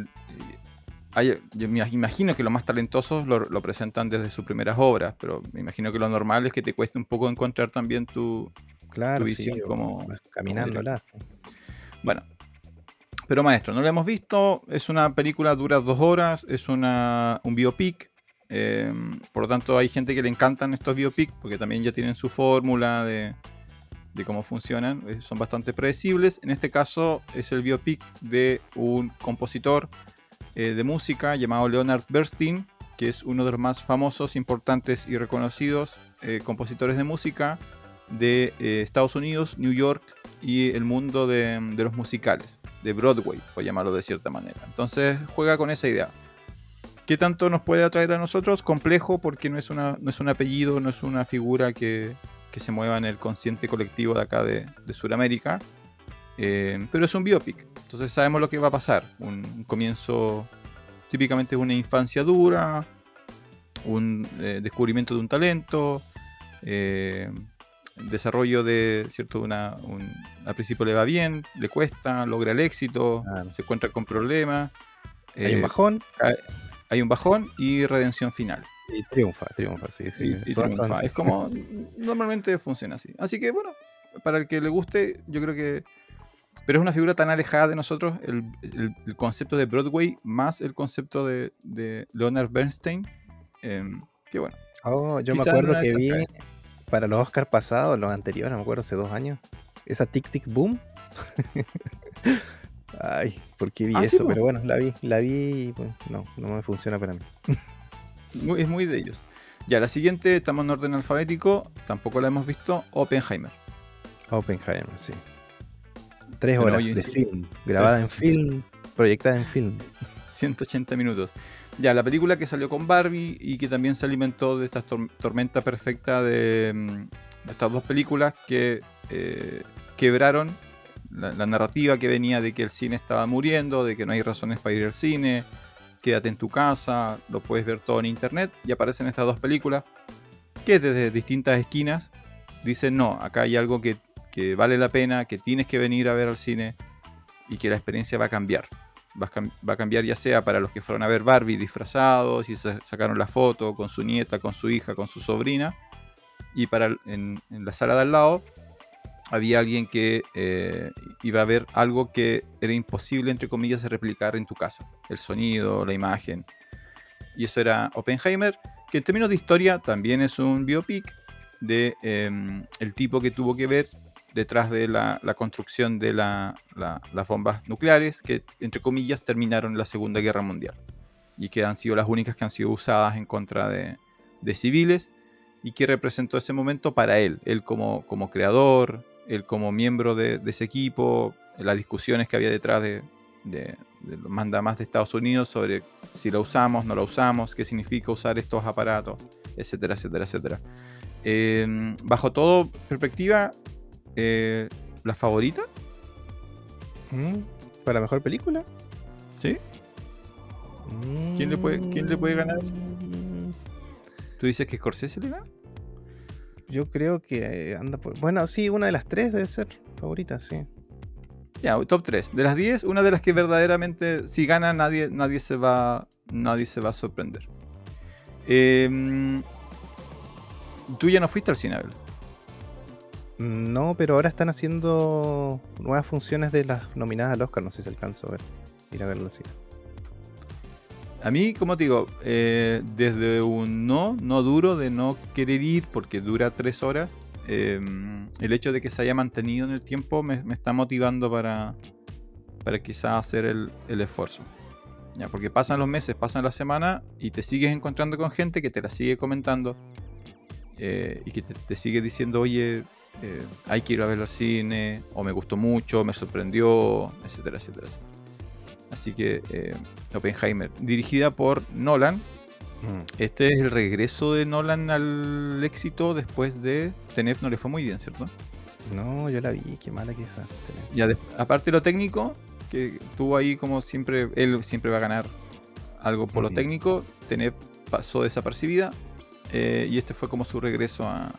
yo me imagino que los más talentosos lo presentan desde sus primeras obras, pero me imagino que lo normal es que te cueste un poco encontrar también tu visión Sí, como caminándolas. Bueno, pero maestro, no lo hemos visto, es una película, dura 2 horas, es un biopic, por lo tanto hay gente que le encantan estos biopics porque también ya tienen su fórmula de cómo funcionan, son bastante predecibles. En este caso es el biopic de un compositor de música llamado Leonard Bernstein, que es uno de los más famosos, importantes y reconocidos compositores de música de Estados Unidos, New York y el mundo de los musicales, de Broadway, por llamarlo de cierta manera. Entonces juega con esa idea. ¿Qué tanto nos puede atraer a nosotros? Complejo, porque no es un apellido, no es una figura que se mueva en el consciente colectivo de acá de Sudamérica, pero es un biopic, entonces sabemos lo que va a pasar. Un comienzo típicamente es una infancia dura, un descubrimiento de un talento, desarrollo de cierto al principio le va bien, le cuesta, logra el éxito, se encuentra con problemas, hay un bajón, hay un bajón y redención final. y triunfa, sí. Y triunfa. Es como normalmente funciona así. Así que bueno, para el que le guste, yo creo que... Pero es una figura tan alejada de nosotros, el concepto de Broadway más el concepto de Leonard Bernstein, que bueno. yo me acuerdo que para los Oscars pasados, los anteriores, no me acuerdo, hace 2 años, esa Tic Tic Boom. Ay, ¿por qué vi Ah, sí, eso? po. Pero bueno, la vi y pues, no me funciona para mí. Es muy de ellos. Ya, la siguiente, estamos en orden alfabético, tampoco la hemos visto, Oppenheimer. Oppenheimer, sí. 3 De nuevo, horas yo de insisto, film, grabada en sí, film, proyectada en film. 180 minutos. Ya, la película que salió con Barbie y que también se alimentó de esta tormenta perfecta de estas dos películas que quebraron la narrativa que venía de que el cine estaba muriendo, de que no hay razones para ir al cine, quédate en tu casa, lo puedes ver todo en internet, y aparecen estas dos películas que desde distintas esquinas dicen no, acá hay algo que vale la pena, que tienes que venir a ver al cine y que la experiencia va a cambiar. Va a cambiar ya sea para los que fueron a ver Barbie disfrazados y se sacaron la foto con su nieta, con su hija, con su sobrina, y para en la sala de al lado había alguien que iba a ver algo que era imposible, entre comillas, de replicar en tu casa. El sonido, la imagen. Y eso era Oppenheimer, que en términos de historia también es un biopic de el tipo que tuvo que ver detrás de la construcción de las bombas nucleares, que entre comillas terminaron la Segunda Guerra Mundial. Y que han sido las únicas que han sido usadas en contra de civiles, y que representó ese momento para él como creador, él como miembro de ese equipo, las discusiones que había detrás de los mandamás de Estados Unidos sobre si la usamos, no la usamos, qué significa usar estos aparatos, etcétera, etcétera, etcétera. Bajo todo perspectiva, ¿la favorita? ¿Para mejor película? ¿Sí? ¿Quién le puede ganar? ¿Tú dices que Scorsese le gana? Yo creo que anda por... Bueno, sí, una de las 3 debe ser favorita, sí. Ya, top 3. De las 10, una de las que verdaderamente, si gana, nadie se va a sorprender. Tú ya no fuiste al cine, Abel. No, pero ahora están haciendo nuevas funciones de las nominadas al Oscar. No sé si alcanzo a ver. Ir a verlo así. A mí, como te digo, desde un no duro de no querer ir porque dura 3 horas, el hecho de que se haya mantenido en el tiempo me está motivando para quizás hacer el esfuerzo. Ya, porque pasan los meses, pasan la semana y te sigues encontrando con gente que te la sigue comentando y que te sigue diciendo, oye, hay que ir a ver al cine, o me gustó mucho, me sorprendió, etcétera, etcétera, etcétera. Así que Oppenheimer, dirigida por Nolan. Este es el regreso de Nolan al éxito después de Tenet. No le fue muy bien, ¿cierto? No, yo la vi, qué mala que esa. Ya, aparte de lo técnico, que tuvo ahí como siempre, él siempre va a ganar algo por lo técnico. Tenet pasó desapercibida y este fue como su regreso a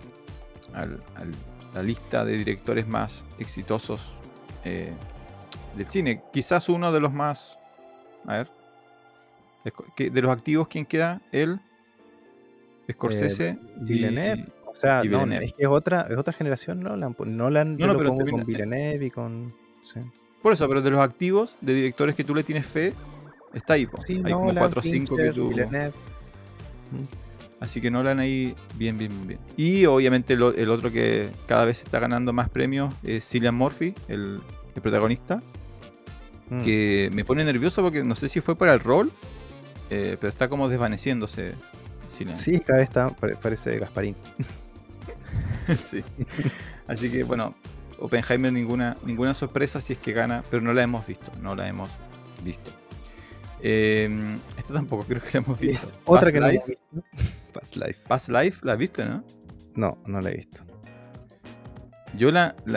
la lista de directores más exitosos del cine. Quizás uno de los más... A ver. De los activos, ¿quién queda? Él, Scorsese Villeneuve. O sea, y no, Villeneuve. es que es otra generación Nolan. Nolan yo lo pongo con Villeneuve y con... Sí. Por eso, pero de los activos, de directores que tú le tienes fe, está ahí. Sí, hay Nolan, como 4 o 5 que tú... Villeneuve. Así que Nolan ahí, bien. Y obviamente el otro que cada vez está ganando más premios es Cillian Murphy, el protagonista. Que me pone nervioso porque no sé si fue para el rol, pero está como desvaneciéndose. Sí, cada vez parece Gasparín. Sí. Así que bueno, Oppenheimer ninguna sorpresa si es que gana, pero no la hemos visto. Esta tampoco creo que la hemos visto. Es otra que no hemos visto. Past Life, ¿la viste, no? No la he visto. Yo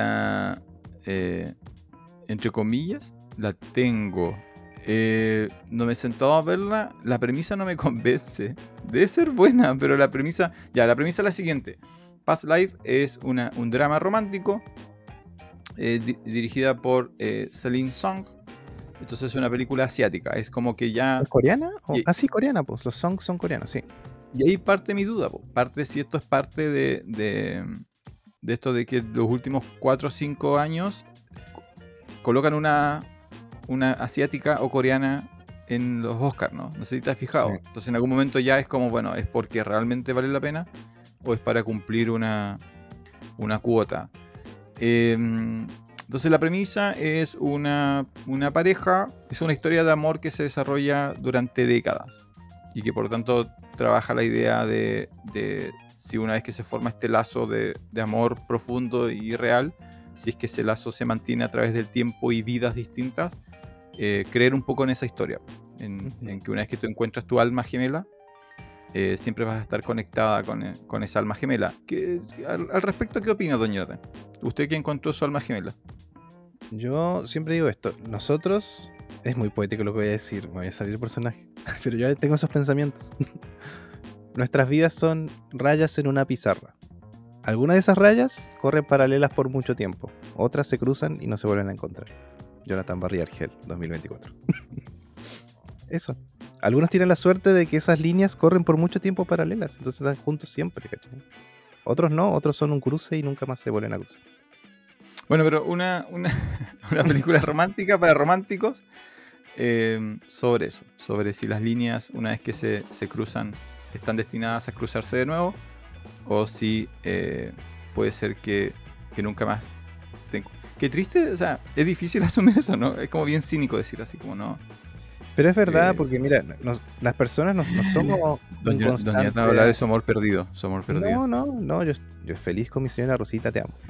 entre comillas, la tengo. No me he sentado a verla. La premisa no me convence. Debe ser buena, pero la premisa... Ya, la premisa es la siguiente. Past Life es un drama romántico dirigida por Celine Song. Entonces es una película asiática. Es como que ya... ¿Es coreana? Sí, coreana, pues. Los songs son coreanos, sí. Y ahí parte mi duda, parte si esto es parte de esto de que los últimos 4 o 5 años colocan una asiática o coreana en los Oscars, ¿no? No sé si te has fijado. Sí. Entonces en algún momento ya es como, bueno, es porque realmente vale la pena, o es para cumplir una cuota. Entonces la premisa es una pareja, es una historia de amor que se desarrolla durante décadas y que por lo tanto trabaja la idea de si una vez que se forma este lazo de amor profundo y real, si es que ese lazo se mantiene a través del tiempo y vidas distintas, creer un poco en esa historia, en que una vez que tú encuentras tu alma gemela, siempre vas a estar conectada con esa alma gemela. Al respecto, ¿qué opina, doña Jonathan? ¿Usted que encontró su alma gemela? Yo siempre digo esto, nosotros, es muy poético lo que voy a decir, me voy a salir el personaje, pero yo tengo esos pensamientos. Nuestras vidas son rayas en una pizarra. Algunas de esas rayas corren paralelas por mucho tiempo, otras se cruzan y no se vuelven a encontrar. Jonathan Barry Argel, 2024. Eso. Algunos tienen la suerte de que esas líneas corren por mucho tiempo paralelas, entonces están juntos siempre, ¿cachai? Otros no, otros son un cruce y nunca más se vuelven a cruzar. Bueno, pero una película romántica para románticos sobre eso, sobre si las líneas, una vez que se cruzan, están destinadas a cruzarse de nuevo, o si puede ser que nunca más. Qué triste, o sea, es difícil asumir eso, ¿no? Es como bien cínico decir así, como no. Pero es verdad, porque mira, las personas no somos Doña Jonathan hablar de su amor perdido, su amor perdido. No, yo feliz con mi señora Rosita, te amo.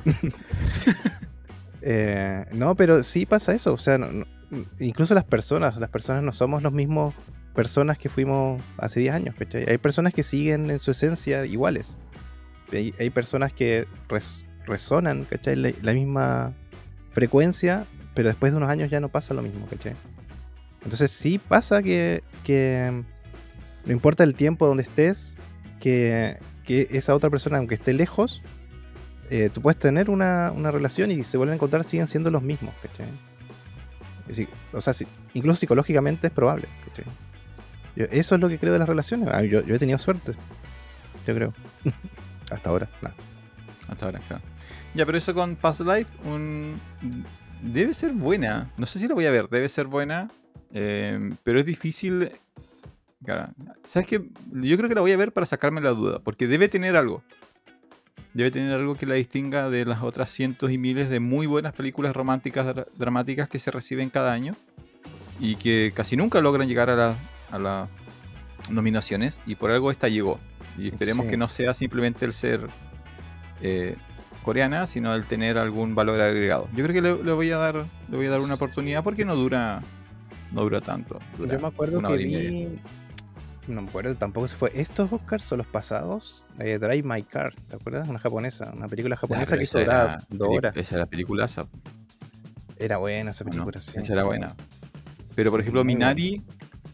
No, pero sí pasa eso, o sea, incluso las personas no somos los mismos personas que fuimos hace 10 años, ¿cachai? Hay personas que siguen en su esencia iguales. Hay personas que resonan, ¿cachai? La misma frecuencia, pero después de unos años ya no pasa lo mismo, ¿cachai? Entonces sí pasa que no importa el tiempo donde estés, que esa otra persona, aunque esté lejos, tú puedes tener una relación y se vuelven a encontrar, siguen siendo los mismos, ¿cachai? O sea, incluso psicológicamente es probable, ¿cachai? Eso es lo que creo de las relaciones. Yo he tenido suerte, yo creo. Hasta ahora, nada. Hasta ahora, claro. Ya, pero eso con Past Life, debe ser buena. No sé si la voy a ver, debe ser buena. Pero es difícil. Claro, ¿sabes qué? Yo creo que la voy a ver para sacarme la duda, porque debe tener algo. Debe tener algo que la distinga de las otras cientos y miles de muy buenas películas románticas, dramáticas que se reciben cada año y que casi nunca logran llegar a las nominaciones, y por algo esta llegó. Y esperemos que no sea simplemente el ser coreana, sino el tener algún valor agregado. Yo creo que le voy a dar una oportunidad, porque no dura tanto. Yo me acuerdo que vi... No me acuerdo tampoco si fue estos Oscars o los pasados. Drive My Car, ¿te acuerdas? Una película japonesa que hizo 2 horas. Esa era peliculaza. Era buena esa película, sí. Esa era buena. Pero por ejemplo, Minari...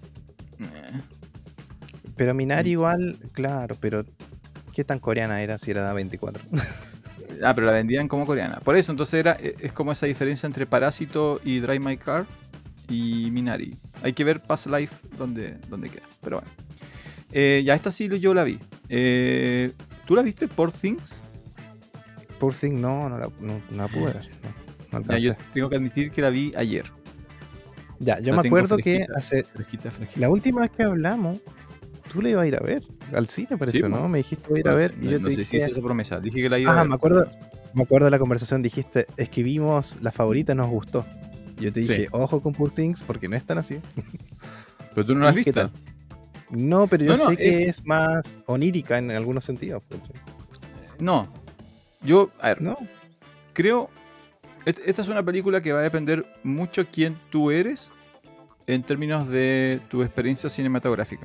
Pero Minari igual, claro, pero ¿qué tan coreana era si era 24? Pero la vendían como coreana. Por eso, entonces es como esa diferencia entre Parásito y Drive My Car y Minari. Hay que ver Past Life donde queda. Pero bueno. Ya esta sí yo la vi. ¿Tú la viste? Poor Things. Poor Things no la pude ver. No yo tengo que admitir que la vi ayer. Ya, yo me acuerdo que hace... Fresquita. La última vez que hablamos, tú la ibas a ir a ver. Al cine pareció, sí, ¿no? Me dijiste voy a ir a ver. Y yo te dije... si hice esa promesa. Dije que la iba a ver. Me acuerdo de la conversación. Dijiste, es que vimos la favorita, nos gustó. Yo te dije, ojo con Poor Things, porque no es tan así. Pero tú no la has visto. No, pero yo sé que es más onírica en algunos sentidos. No. Yo, a ver, no. Creo... Esta es una película que va a depender mucho quién tú eres en términos de tu experiencia cinematográfica.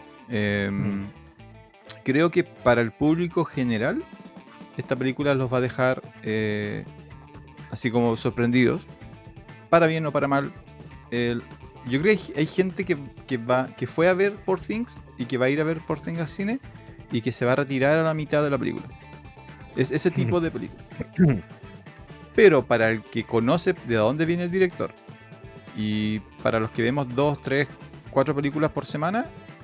Creo que para el público general, esta película los va a dejar así como sorprendidos. Para bien o para mal. Yo creo que hay gente que fue a ver Poor Things y que va a ir a ver Poor Things al cine y que se va a retirar a la mitad de la película. Es ese tipo de película. Pero para el que conoce de dónde viene el director, y para los que vemos 2, 3, 4 películas por semana,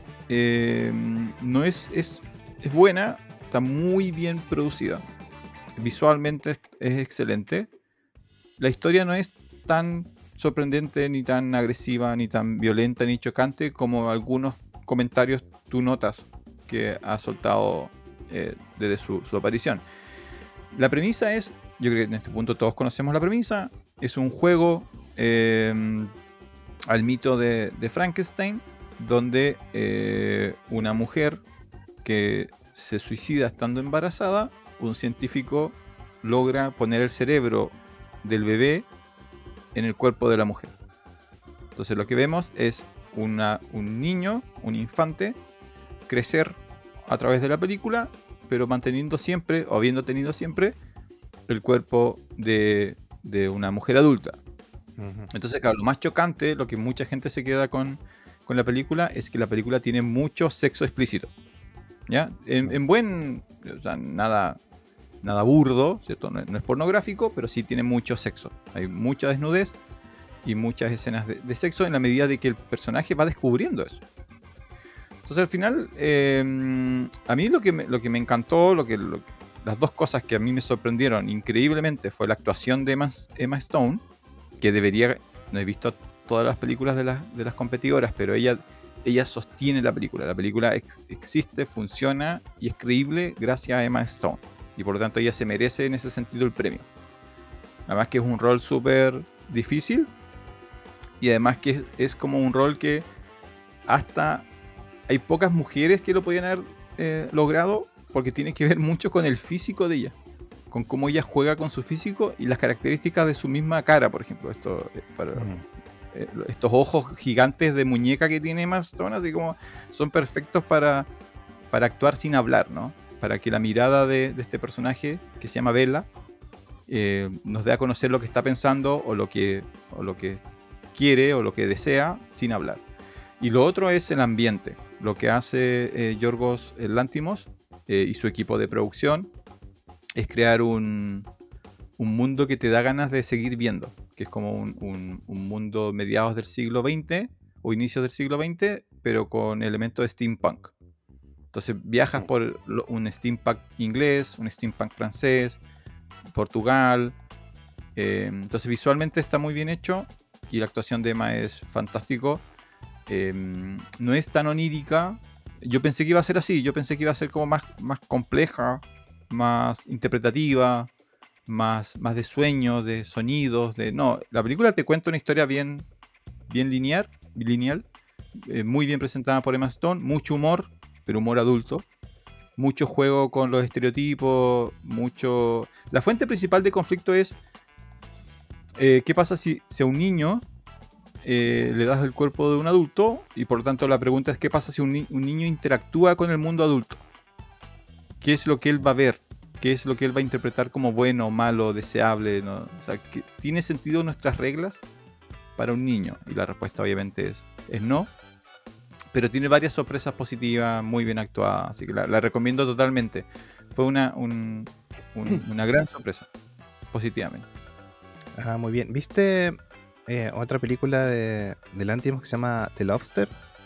no es buena, está muy bien producida. Visualmente es excelente. La historia no es tan sorprendente, ni tan agresiva, ni tan violenta, ni chocante como algunos comentarios tú notas que ha soltado desde su aparición. La premisa es, yo creo que en este punto todos conocemos la premisa, es un juego al mito de Frankenstein, donde una mujer que se suicida estando embarazada, un científico logra poner el cerebro del bebé en el cuerpo de la mujer. Entonces lo que vemos es un niño, un infante, crecer a través de la película, pero manteniendo siempre, o habiendo tenido siempre, el cuerpo de una mujer adulta. Entonces, claro, lo más chocante, lo que mucha gente se queda con la película, es que la película tiene mucho sexo explícito. ¿Ya? En buen... O sea, nada burdo, ¿cierto? No es pornográfico, pero sí tiene mucho sexo. Hay mucha desnudez y muchas escenas de sexo en la medida de que el personaje va descubriendo eso. Entonces al final, a mí lo que me encantó, las dos cosas que a mí me sorprendieron increíblemente fue la actuación de Emma Stone, que no he visto todas las películas de las competidoras, pero ella sostiene la película. La película existe, funciona y es creíble gracias a Emma Stone. Y por lo tanto ella se merece en ese sentido el premio. Además que es un rol súper difícil. Y además que es como un rol que hasta hay pocas mujeres que lo podían haber logrado, porque tiene que ver mucho con el físico de ella. Con cómo ella juega con su físico y las características de su misma cara, por ejemplo. Estos ojos gigantes de muñeca que tiene Emma Stone, así como son perfectos para actuar sin hablar, ¿no? Para que la mirada de este personaje, que se llama Bella, nos dé a conocer lo que está pensando o lo que quiere o lo que desea sin hablar. Y lo otro es el ambiente, lo que hace Yorgos Lanthimos y su equipo de producción es crear un mundo que te da ganas de seguir viendo, que es como un mundo mediados del siglo XX o inicios del siglo XX, pero con elementos de steampunk. Entonces viajas por un steampunk inglés, un steampunk francés, Portugal. Entonces visualmente está muy bien hecho y la actuación de Emma es fantástico. No es tan onírica. Yo pensé que iba a ser así. Yo pensé que iba a ser como más compleja, más interpretativa, más de sueños, de sonidos. No, la película te cuenta una historia bien lineal, muy bien presentada por Emma Stone, mucho humor, pero humor adulto. Mucho juego con los estereotipos, mucho... La fuente principal de conflicto es ¿qué pasa si a un niño le das el cuerpo de un adulto? Y por lo tanto la pregunta es ¿qué pasa si un niño interactúa con el mundo adulto? ¿Qué es lo que él va a ver? ¿Qué es lo que él va a interpretar como bueno, malo, deseable, ¿no? O sea, ¿tiene sentido nuestras reglas para un niño? Y la respuesta obviamente es no. Pero tiene varias sorpresas positivas, muy bien actuadas, así que la recomiendo totalmente. Fue una gran sorpresa, positivamente. Ah, muy bien. ¿Viste otra película de Lanthimos que se llama The Lobster?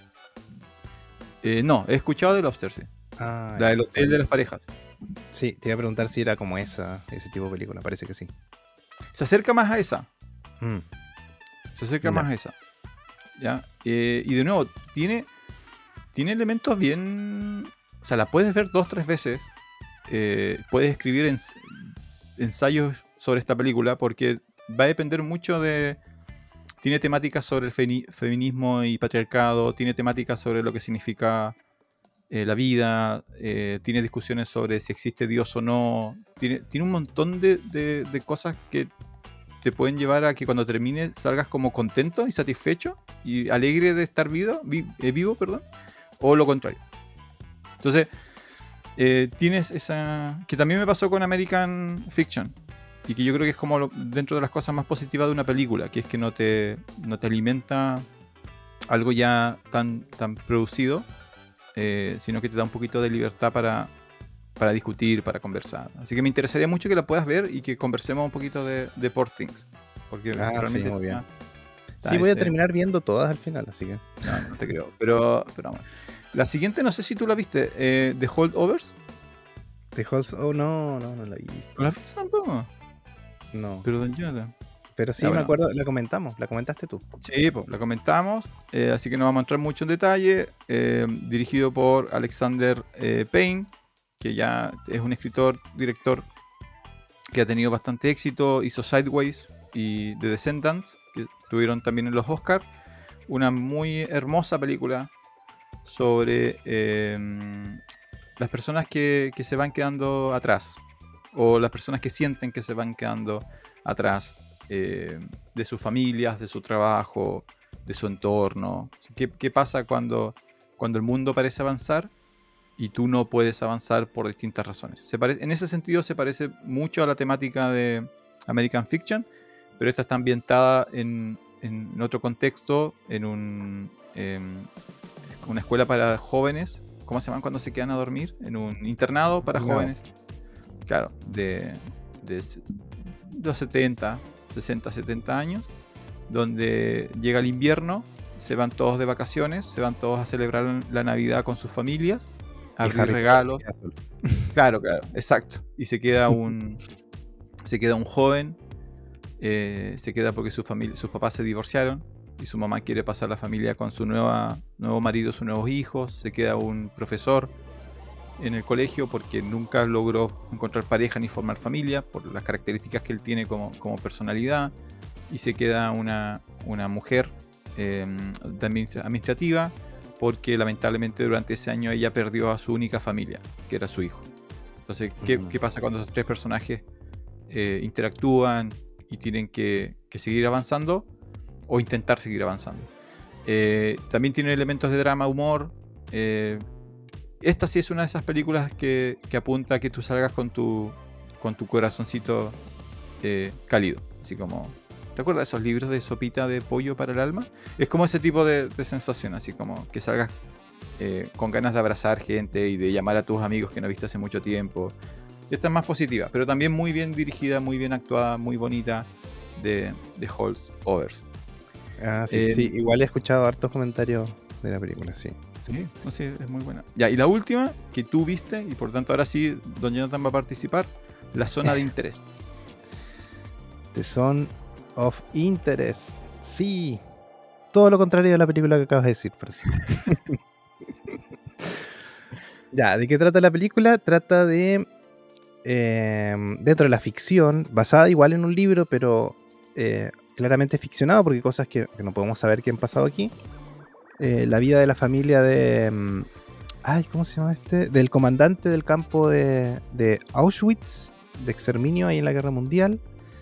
No, he escuchado de Lobster, sí. Ah, La del hotel de las parejas. Sí, te iba a preguntar si era como ese tipo de película, parece que sí. Se acerca más a esa. Mm. Se acerca más a esa. ¿Ya? Y de nuevo, tiene elementos bien... O sea, la puedes ver 2-3 veces. Puedes escribir ensayos sobre esta película porque va a depender mucho de... Tiene temáticas sobre el feminismo y patriarcado, tiene temáticas sobre lo que significa la vida, tiene discusiones sobre si existe Dios o no, tiene un montón de cosas que te pueden llevar a que cuando termine salgas como contento y satisfecho y alegre de estar vivo, o lo contrario. Entonces, tienes esa... que también me pasó con American Fiction, y que yo creo que es como dentro de las cosas más positivas de una película, que es que no te alimenta algo ya tan producido, sino que te da un poquito de libertad para discutir, para conversar. Así que me interesaría mucho que la puedas ver y que conversemos un poquito de Poor Things. Porque realmente sí, muy bien. Sí, voy a terminar viendo todas al final, así que... No te creo. Pero bueno. La siguiente, no sé si tú la viste, The Holdovers. No la vi. ¿No la viste tampoco? No. Pero don Jonathan. Pero sí, me acuerdo, la comentaste tú. Sí, pues la comentamos, así que no vamos a entrar mucho en detalle. Dirigido por Alexander Payne, que ya es un escritor, director que ha tenido bastante éxito. Hizo Sideways y The Descendants, que tuvieron también en los Oscars. Una muy hermosa película sobre las personas que se van quedando atrás, o las personas que sienten que se van quedando atrás de sus familias, de su trabajo, de su entorno. ¿Qué pasa cuando el mundo parece avanzar y tú no puedes avanzar por distintas razones? En ese sentido se parece mucho a la temática de American Fiction, pero esta está ambientada en otro contexto, en una escuela para jóvenes. ¿Cómo se llaman cuando se quedan a dormir? En un internado para jóvenes. Claro, de los 70, 60, 70 años, donde llega el invierno, se van todos de vacaciones, se van todos a celebrar la Navidad con sus familias, a abrir regalos. Claro, exacto. Y se queda un joven, se queda porque sus papás se divorciaron y su mamá quiere pasar la familia con su nuevo marido, sus nuevos hijos. Se queda un profesor en el colegio porque nunca logró encontrar pareja ni formar familia por las características que él tiene como personalidad. Y se queda una mujer también administrativa, porque lamentablemente durante ese año ella perdió a su única familia, que era su hijo. Entonces, ¿qué pasa cuando esos tres personajes interactúan y tienen que seguir avanzando o intentar seguir avanzando? También tiene elementos de drama, humor. Esta sí es una de esas películas que apunta a que tú salgas con tu corazoncito cálido, así como... ¿Te acuerdas de esos libros de sopita de pollo para el alma? Es como ese tipo de sensación, así como que salgas con ganas de abrazar gente y de llamar a tus amigos que no viste hace mucho tiempo. Esta es más positiva, pero también muy bien dirigida, muy bien actuada, muy bonita, de Holdovers. Sí, igual he escuchado hartos comentarios de la película, sí. Sí, no sé, es muy buena. Ya, y la última que tú viste, y por tanto ahora sí, Don Jonathan va a participar, La Zona de Interés. The Zone of Interest. Sí. Todo lo contrario de la película que acabas de decir, por sí. Ya, ¿de qué trata la película? Trata de... dentro de la ficción, basada igual en un libro, pero claramente ficcionado, porque hay cosas que no podemos saber qué han pasado aquí. La vida de la familia de... ¿cómo se llama este? Del comandante del campo de Auschwitz, de exterminio ahí en la Guerra Mundial.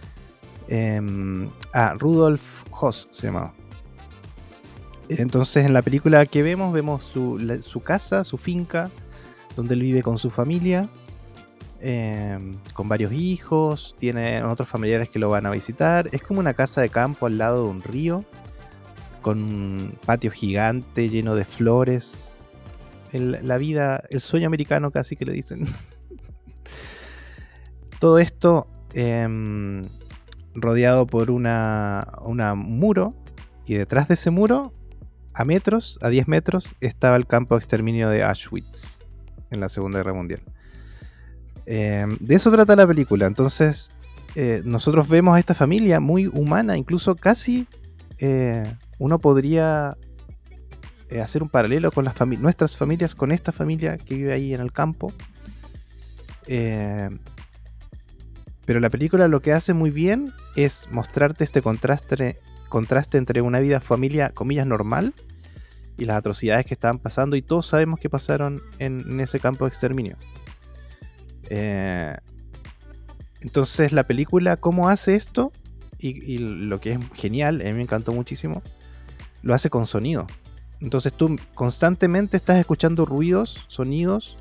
Rudolf Höss se llamaba. Entonces en la película que vemos su casa, su finca, donde él vive con su familia, con varios hijos, tiene otros familiares que lo van a visitar. Es como una casa de campo al lado de un río, con un patio gigante lleno de flores. La vida, el sueño americano casi que le dicen. Todo esto rodeado por un muro, y detrás de ese muro, a 10 metros, estaba el campo de exterminio de Auschwitz en la Segunda Guerra Mundial. De eso trata la película. Entonces nosotros vemos a esta familia muy humana, incluso casi uno podría hacer un paralelo con nuestras familias, con esta familia que vive ahí en el campo. Pero la película lo que hace muy bien es mostrarte este contraste entre una vida familia, comillas, normal, y las atrocidades que estaban pasando, y todos sabemos que pasaron en ese campo de exterminio. Entonces la película, ¿cómo hace esto? Y lo que es genial, a mí me encantó muchísimo, lo hace con sonido. Entonces tú constantemente estás escuchando ruidos, sonidos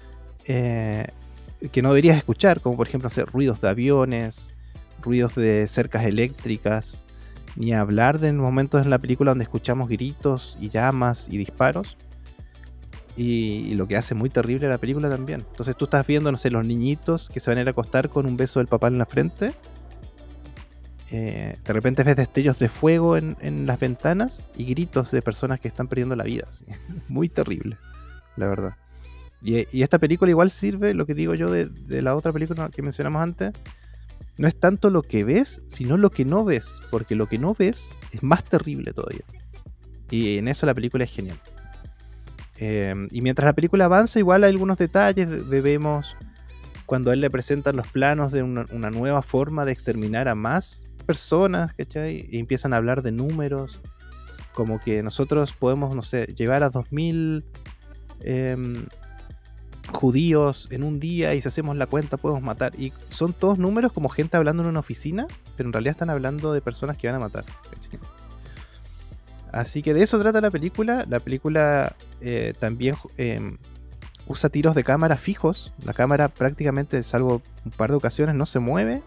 que no deberías escuchar, como por ejemplo ruidos de aviones, ruidos de cercas eléctricas, ni hablar de momentos en la película donde escuchamos gritos y llamas y disparos. Y lo que hace muy terrible la película también. Entonces tú estás viendo, no sé, los niñitos que se van a ir a acostar con un beso del papá en la frente. De repente ves destellos de fuego en las ventanas y gritos de personas que están perdiendo la vida. ¿Sí? Muy terrible, la verdad. Y esta película igual sirve, lo que digo yo de la otra película que mencionamos antes, no es tanto lo que ves, sino lo que no ves, porque lo que no ves es más terrible todavía. Y en eso la película es genial. Y mientras la película avanza, igual hay algunos detalles. Vemos cuando a él le presentan los planos de una nueva forma de exterminar a más personas, ¿cachai? Y empiezan a hablar de números, como que nosotros podemos, no sé, llevar a 2000 em, judíos en un día y si hacemos la cuenta podemos matar. Y son todos números como gente hablando en una oficina, pero en realidad están hablando de personas que van a matar, ¿cachai? Así que de eso trata la película. La película también usa tiros de cámara fijos. La cámara prácticamente, salvo un par de ocasiones, no se mueve.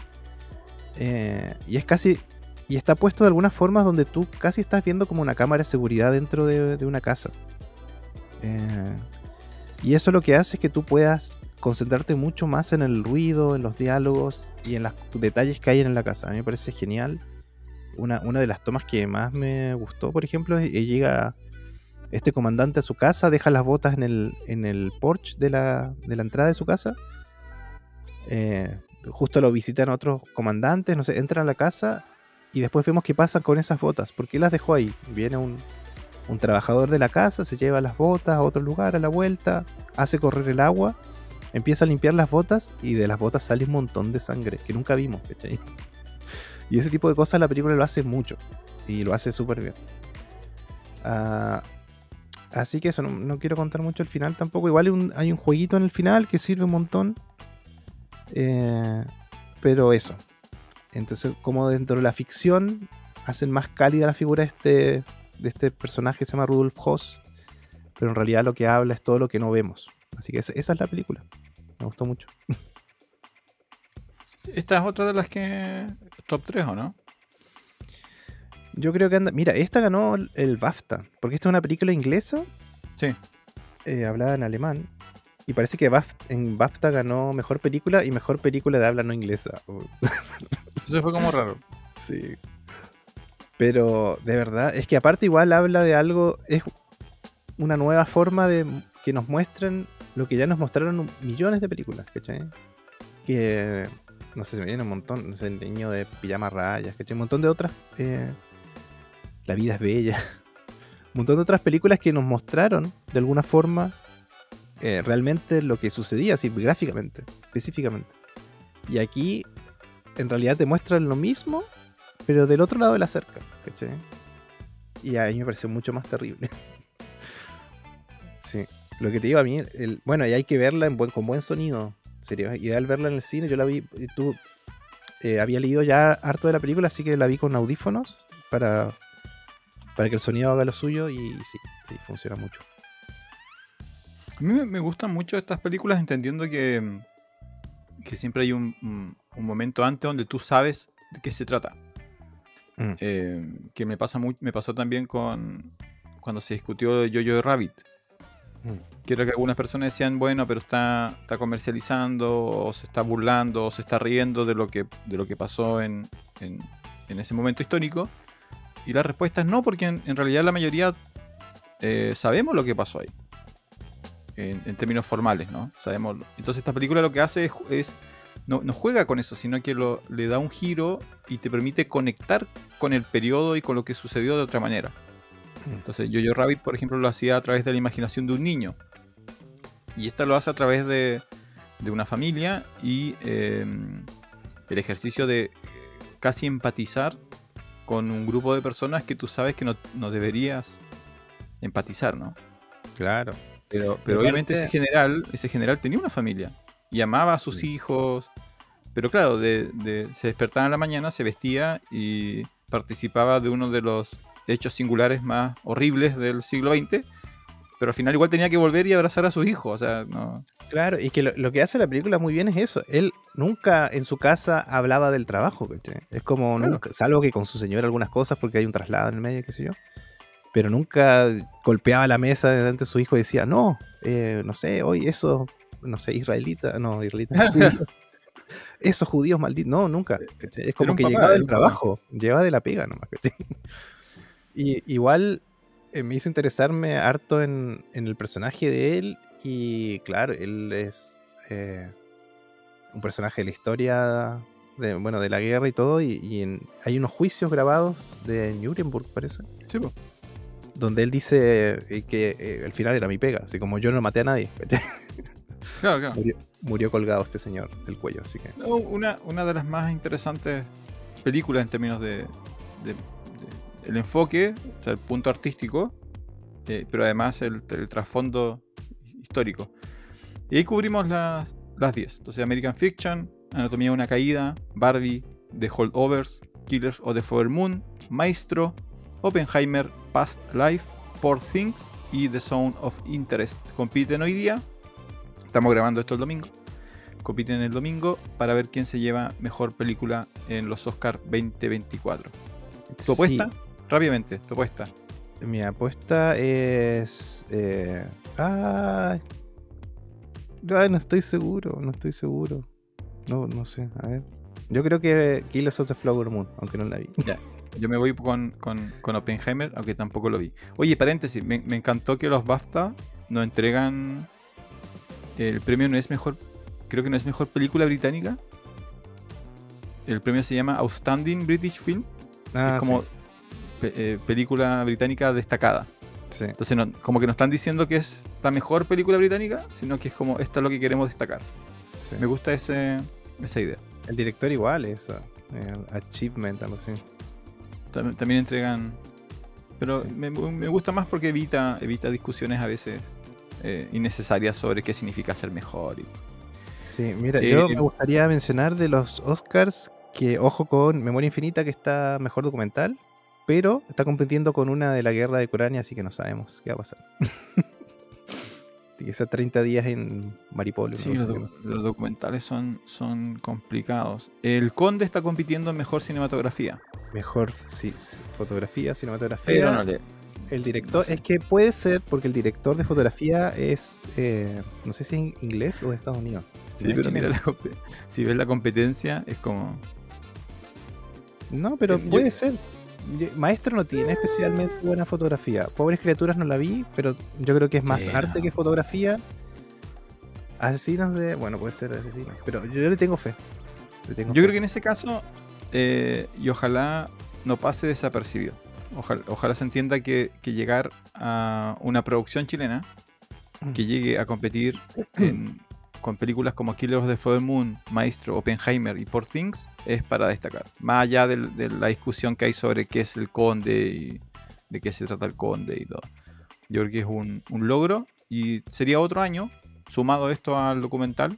Y es casi... Y está puesto de alguna forma donde tú casi estás viendo como una cámara de seguridad dentro de una casa. Y eso lo que hace es que tú puedas concentrarte mucho más en el ruido, en los diálogos y en los detalles que hay en la casa. A mí me parece genial. Una de las tomas que más me gustó, por ejemplo, llega este comandante a su casa, deja las botas en el porche de la entrada de su casa. Justo lo visitan otros comandantes, no sé, entran a la casa y después vemos qué pasa con esas botas. ¿Por qué las dejó ahí? Viene un trabajador de la casa, se lleva las botas a otro lugar a la vuelta, hace correr el agua, empieza a limpiar las botas y de las botas sale un montón de sangre que nunca vimos, ¿cachai? Y ese tipo de cosas la película lo hace mucho y lo hace súper bien. Así que eso, no quiero contar mucho el final tampoco. Igual hay un jueguito en el final que sirve un montón. Pero eso. Entonces, como dentro de la ficción hacen más cálida la figura de este personaje que se llama Rudolf Hoss, pero en realidad lo que habla es todo lo que no vemos. Así que esa es la película. Me gustó mucho. Esta es otra de las que... Top 3, ¿o no? Yo creo que anda... Mira, esta ganó el BAFTA, porque esta es una película inglesa. Sí. Hablada en alemán. Y parece que en BAFTA ganó mejor película y mejor película de habla no inglesa. Eso fue como raro. Sí. Pero de verdad, es que aparte igual habla de algo, es una nueva forma de que nos muestren lo que ya nos mostraron millones de películas, ¿cachai? Que, no sé, se me viene un montón, no sé, El niño de pijama rayas, ¿cachai? Un montón de otras, La vida es bella, un montón de otras películas que nos mostraron de alguna forma realmente lo que sucedía, así gráficamente, específicamente. Y aquí en realidad te muestran lo mismo, pero del otro lado de la cerca, ¿cachai? Y a mí me pareció mucho más terrible. Sí. Lo que te digo a mí, bueno, y hay que verla con buen sonido. Sería ideal verla en el cine. Yo la vi, tú había leído ya harto de la película, así que la vi con audífonos para que el sonido haga lo suyo y sí, funciona mucho. A mí me gustan mucho estas películas entendiendo que siempre hay un momento antes donde tú sabes de qué se trata. Que me pasó también cuando se discutió Jojo Rabbit. Quiero que algunas personas decían, bueno, pero está comercializando, o se está burlando, o se está riendo de lo que pasó en ese momento histórico. Y la respuesta es no, porque en realidad la mayoría sabemos lo que pasó ahí. En términos formales, ¿no? Sabemos. Entonces esta película lo que hace es no juega con eso, sino que le da un giro y te permite conectar con el periodo y con lo que sucedió de otra manera. Entonces Jojo Rabbit, por ejemplo, lo hacía a través de la imaginación de un niño. Y esta lo hace a través de una familia y el ejercicio de casi empatizar con un grupo de personas que tú sabes que no deberías empatizar, ¿no? Claro. Pero obviamente ese general tenía una familia y amaba a sus hijos. Pero claro, se despertaba en la mañana, se vestía y participaba de uno de los hechos singulares más horribles del siglo XX, pero al final igual tenía que volver y abrazar a sus hijos, o sea, no... Claro, y que lo que hace la película muy bien es eso. Él nunca en su casa hablaba del trabajo, ¿cachai? Es como Claro. nunca, salvo que con su señora algunas cosas porque hay un traslado en el medio, qué sé yo. Pero nunca golpeaba la mesa delante de su hijo y decía, no sé, hoy eso, no sé, israelita, esos judíos malditos, no, nunca, ¿cachai? Es como que llegaba del trabajo, llegaba de la pega nomás, ¿cachai? Y igual me hizo interesarme harto en el personaje de él. Y claro, él es un personaje de la historia de la guerra y todo. Y hay unos juicios grabados de Nuremberg, parece. Sí, pues. donde él dice que al final era mi pega, así como yo no maté a nadie. Claro, claro. Murió colgado este señor del cuello, así que... No, una de las más interesantes películas en términos de el enfoque, o sea, el punto artístico, pero además el trasfondo histórico. Y ahí cubrimos las 10. Entonces, American Fiction, Anatomía de una caída, Barbie, The Holdovers, Killers of the Flower Moon, Maestro, Oppenheimer, Past Life, Poor Things y The Zone of Interest. Compiten hoy día. Estamos grabando esto el domingo. Compiten el domingo para ver quién se lleva mejor película en los Oscars 2024. ¿Tu apuesta? Sí, Rápidamente, tu apuesta. mi apuesta es... no estoy seguro, No sé, a ver. Yo creo que Killers of the Flower Moon, aunque no la vi. Ya. Yo me voy con Oppenheimer, aunque tampoco lo vi. Oye, paréntesis, me encantó que los BAFTA nos entregan el premio, no es mejor, creo que no es mejor película británica. El premio se llama Outstanding British Film. Es como película británica destacada. Sí. Entonces como que no están diciendo que es la mejor película británica, sino que es como esto es lo que queremos destacar. Sí. Me gusta esa idea. El director igual, Achievement, algo así. También entregan... Pero Sí. me gusta más porque evita discusiones a veces innecesarias sobre qué significa ser mejor. Sí, mira, yo me gustaría mencionar de los Oscars que, ojo con Memoria Infinita, que está mejor documental, pero está compitiendo con una de la guerra de Ucrania, así que no sabemos qué va a pasar. Quizás 30 días en Mariupol. Sí, los documentales son complicados. El Conde está compitiendo en mejor cinematografía. Mejor fotografía, cinematografía. Pero no le... El director, no sé. es que puede ser porque el director de fotografía es, no sé si es inglés o de Estados Unidos. Sí, pero mira, si ves la competencia, es como... No, pero puede ser. Maestro no tiene especialmente buena fotografía. Pobres criaturas no la vi, pero yo creo que es más arte que fotografía. Asesinos de... Bueno, puede ser asesinos, pero yo le tengo fe. Yo creo que en ese caso, y ojalá no pase desapercibido. Ojalá se entienda que llegar a una producción chilena que llegue a competir con películas como Killers of the Flower Moon, Maestro, Oppenheimer y Poor Things es para destacar. Más allá de la discusión que hay sobre qué es el Conde y de qué se trata el Conde y todo. Yo creo que es un logro y sería otro año, sumado esto al documental,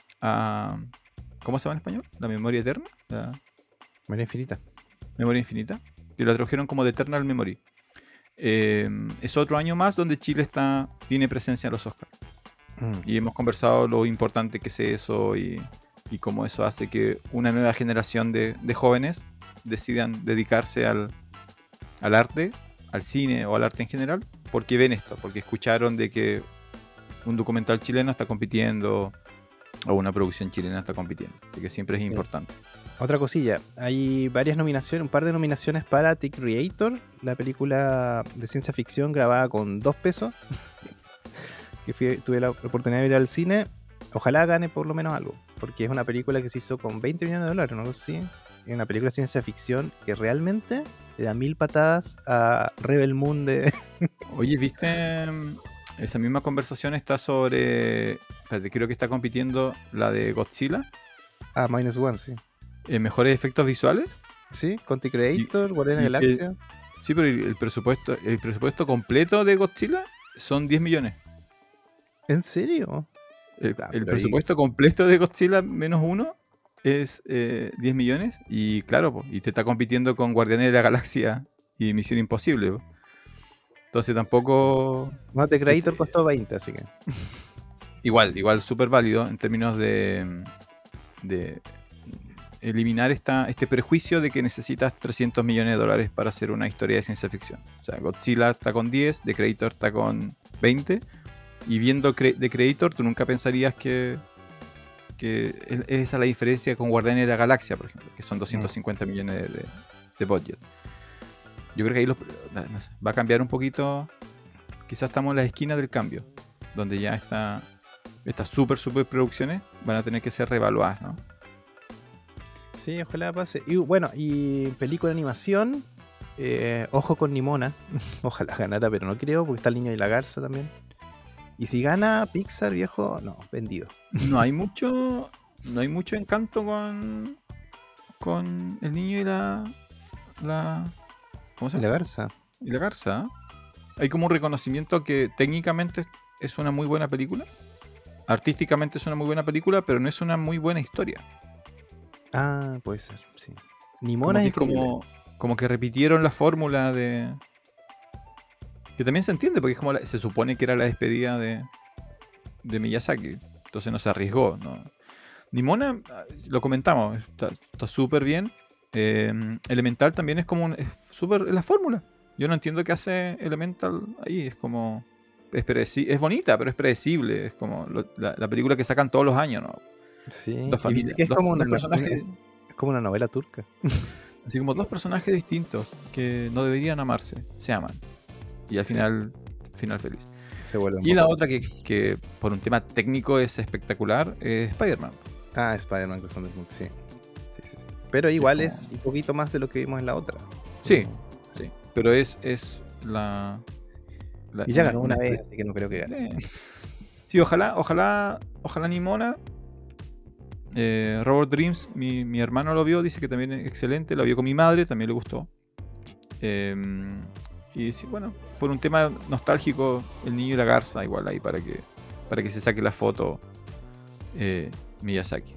¿cómo se llama en español? ¿La memoria eterna? Memoria infinita. Memoria infinita. Que lo tradujeron como The Eternal Memory. Es otro año más donde Chile tiene presencia en los Oscars. Y hemos conversado lo importante que es eso y cómo eso hace que una nueva generación de jóvenes decidan dedicarse al arte, al cine o al arte en general, porque ven esto, porque escucharon de que un documental chileno está compitiendo o una producción chilena está compitiendo. Así que siempre es importante. Otra cosilla, hay varias nominaciones, un par de nominaciones para The Creator, la película de ciencia ficción grabada con 2 pesos. Que tuve la oportunidad de ir al cine. Ojalá gane por lo menos algo, porque es una película que se hizo con $20 millones, ¿no? Sí, es una película de ciencia ficción que realmente le da 1000 patadas a Rebel Moon de... Oye, ¿viste? Esa misma conversación está sobre... Espérate, creo que está compitiendo la de Godzilla. -1, sí. ¿Mejores efectos visuales? Sí, con The Creator, Guardianes de la Galaxia. Sí, pero el presupuesto completo de Godzilla son 10 millones. ¿En serio? El presupuesto completo de Godzilla -1 es 10 millones. Y claro, y te está compitiendo con Guardianes de la Galaxia y Misión Imposible. Entonces tampoco... No, The Creator costó 20, así que... Igual súper válido en términos de eliminar este prejuicio de que necesitas $300 millones para hacer una historia de ciencia ficción. O sea, Godzilla está con 10, The Creator está con 20, y viendo The Creator tú nunca pensarías que es esa la diferencia con Guardianes de la Galaxia, por ejemplo, que son 250 millones de budget. Yo creo que ahí no sé, va a cambiar un poquito. Quizás estamos en la esquina del cambio, donde ya estas super producciones van a tener que ser reevaluadas, ¿no? Sí, ojalá pase. Y bueno, y película de animación, Ojo con Nimona. Ojalá ganara, pero no creo, porque está el niño y la garza también. Y si gana Pixar, viejo, no, vendido. No hay mucho encanto con el niño y ¿cómo se Y la llama? garza. Y la garza. Hay como un reconocimiento que técnicamente es una muy buena película. Artísticamente es una muy buena película, pero no es una muy buena historia. Ah, puede ser, sí. Como Nimona que es es como que repitieron la fórmula de... Que también se entiende, porque es como se supone que era la despedida de Miyazaki. Entonces no se arriesgó, ¿no? Nimona, lo comentamos, está súper bien. Elemental también es como es súper la fórmula. Yo no entiendo qué hace Elemental ahí. Es como... Es bonita, pero es predecible. Es como la película que sacan todos los años, ¿no? Sí, Dos y viste familias, que es dos como personajes, es como una novela turca. así como dos personajes distintos que no deberían amarse, se aman. Y al Sí. final feliz. Se vuelven Y la poco. otra que por un tema técnico es espectacular es Spider-Man. Ah, Spider-Man Cross Thunderbolt, sí. Sí, sí, sí. Pero igual como- es un poquito más de lo que vimos en la otra. Sí, sí. Pero es la Y ya ganó una una vez, así que no creo que gane. Sí, ojalá Nimona. Robot Dreams, mi hermano lo vio, dice que también es excelente. Lo vio con mi madre, también le gustó. Y sí, bueno, por un tema nostálgico, el niño y la garza, igual ahí para que se saque la foto Miyazaki.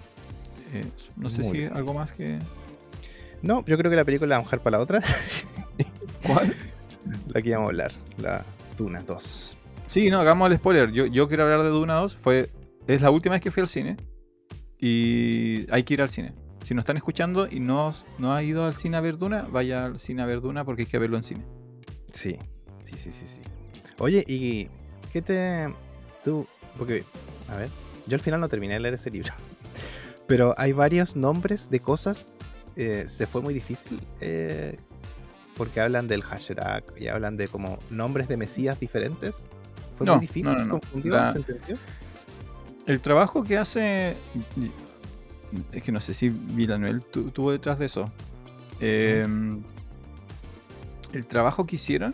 No sé Muy si bien. algo más que. No, yo creo que la película la vamos a dejar para la otra. ¿Cuál? La que íbamos a hablar, la Duna 2. Sí, no, hagamos el spoiler. Yo quiero hablar de Duna 2. Es la última vez que fui al cine. Y hay que ir al cine. Si nos están escuchando y no ha ido al cine a ver Duna, vaya al cine a ver Duna porque hay que verlo en cine. Sí. Oye, ¿y qué tú, porque, a ver, yo al final no terminé de leer ese libro, pero hay varios nombres de cosas, se fue muy difícil, porque hablan del Hasherak y hablan de como nombres de mesías diferentes. Fue No, muy difícil, no. confundió, ¿se entendió? El trabajo que hace. Es que no sé si Villeneuve tuvo detrás de eso. El trabajo que hicieron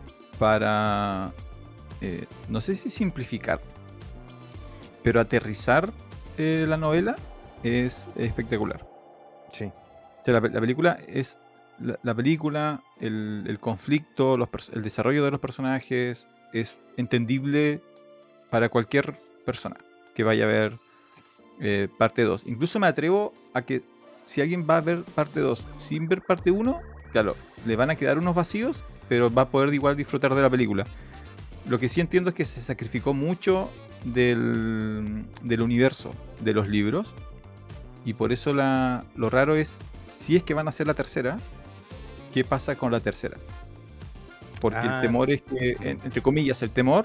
para. No sé si simplificar, pero aterrizar la novela es espectacular. Sí. O sea, la película es. La película, el conflicto, el desarrollo de los personajes es entendible para cualquier persona que vaya a ver parte 2. Incluso me atrevo a que si alguien va a ver parte 2 sin ver parte 1, claro, le van a quedar unos vacíos, pero va a poder igual disfrutar de la película. Lo que sí entiendo es que se sacrificó mucho del universo de los libros, y por eso lo raro es, si es que van a hacer la tercera, ¿qué pasa con la tercera? Porque el temor es que, entre comillas, el temor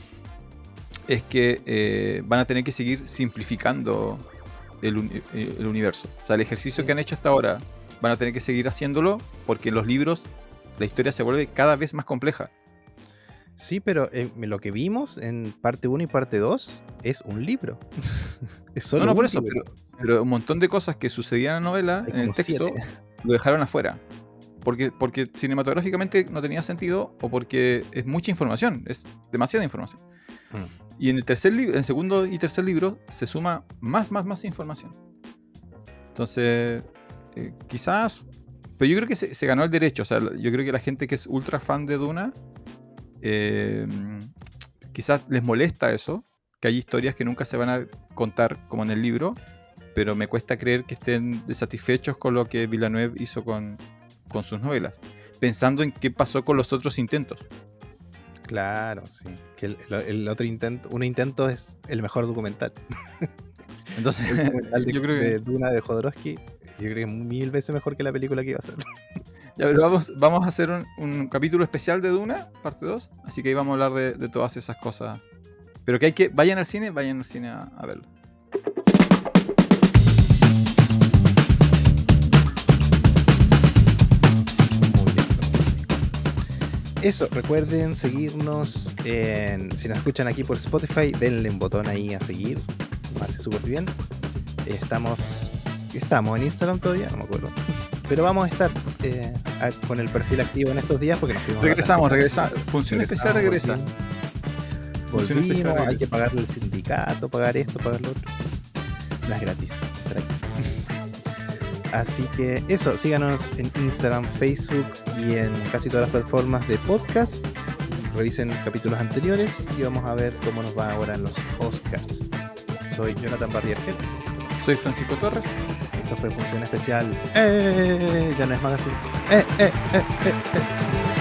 es que van a tener que seguir simplificando el universo. O sea, el ejercicio que han hecho hasta ahora van a tener que seguir haciéndolo porque en los libros la historia se vuelve cada vez más compleja. Sí, pero lo que vimos en parte 1 y parte 2 es un libro. Es solo No, por un eso, libro. pero un montón de cosas que sucedían en la novela, Hay en el como texto, 7. lo dejaron afuera. Porque cinematográficamente no tenía sentido o porque es mucha información, es demasiada información. Y en el segundo y tercer libro se suma más información. Entonces, quizás, pero yo creo que se ganó el derecho. O sea, yo creo que la gente que es ultra fan de Duna, quizás les molesta eso, que hay historias que nunca se van a contar como en el libro, pero me cuesta creer que estén desatisfechos con lo que Villeneuve hizo con sus novelas, pensando en qué pasó con los otros intentos. Claro, sí. Que el otro intento, un intento es el mejor documental. Entonces, El documental yo creo que de Duna de Jodorowsky, yo creo que es 1000 veces mejor que la película que iba a hacer. ya, pero vamos a hacer un capítulo especial de Duna, parte 2, así que ahí vamos a hablar de todas esas cosas. Pero que vayan al cine a verlo. Eso, recuerden seguirnos si nos escuchan aquí por Spotify, denle un botón ahí a seguir, hace súper bien. Estamos en Instagram todavía, no me acuerdo. Pero vamos a estar con el perfil activo en estos días porque nos fuimos. Regresamos. Función especial regresa. Función especial Volvimos, hay regresa. que pagarle al sindicato, pagar esto, pagar lo otro. No es gratis. Así que eso, síganos en Instagram, Facebook y en casi todas las plataformas de podcast. Revisen capítulos anteriores y vamos a ver cómo nos va ahora en los Oscars. Soy Jonathan Barriargel. Soy Francisco Torres. Esto fue Función Especial. Ya no es magazine.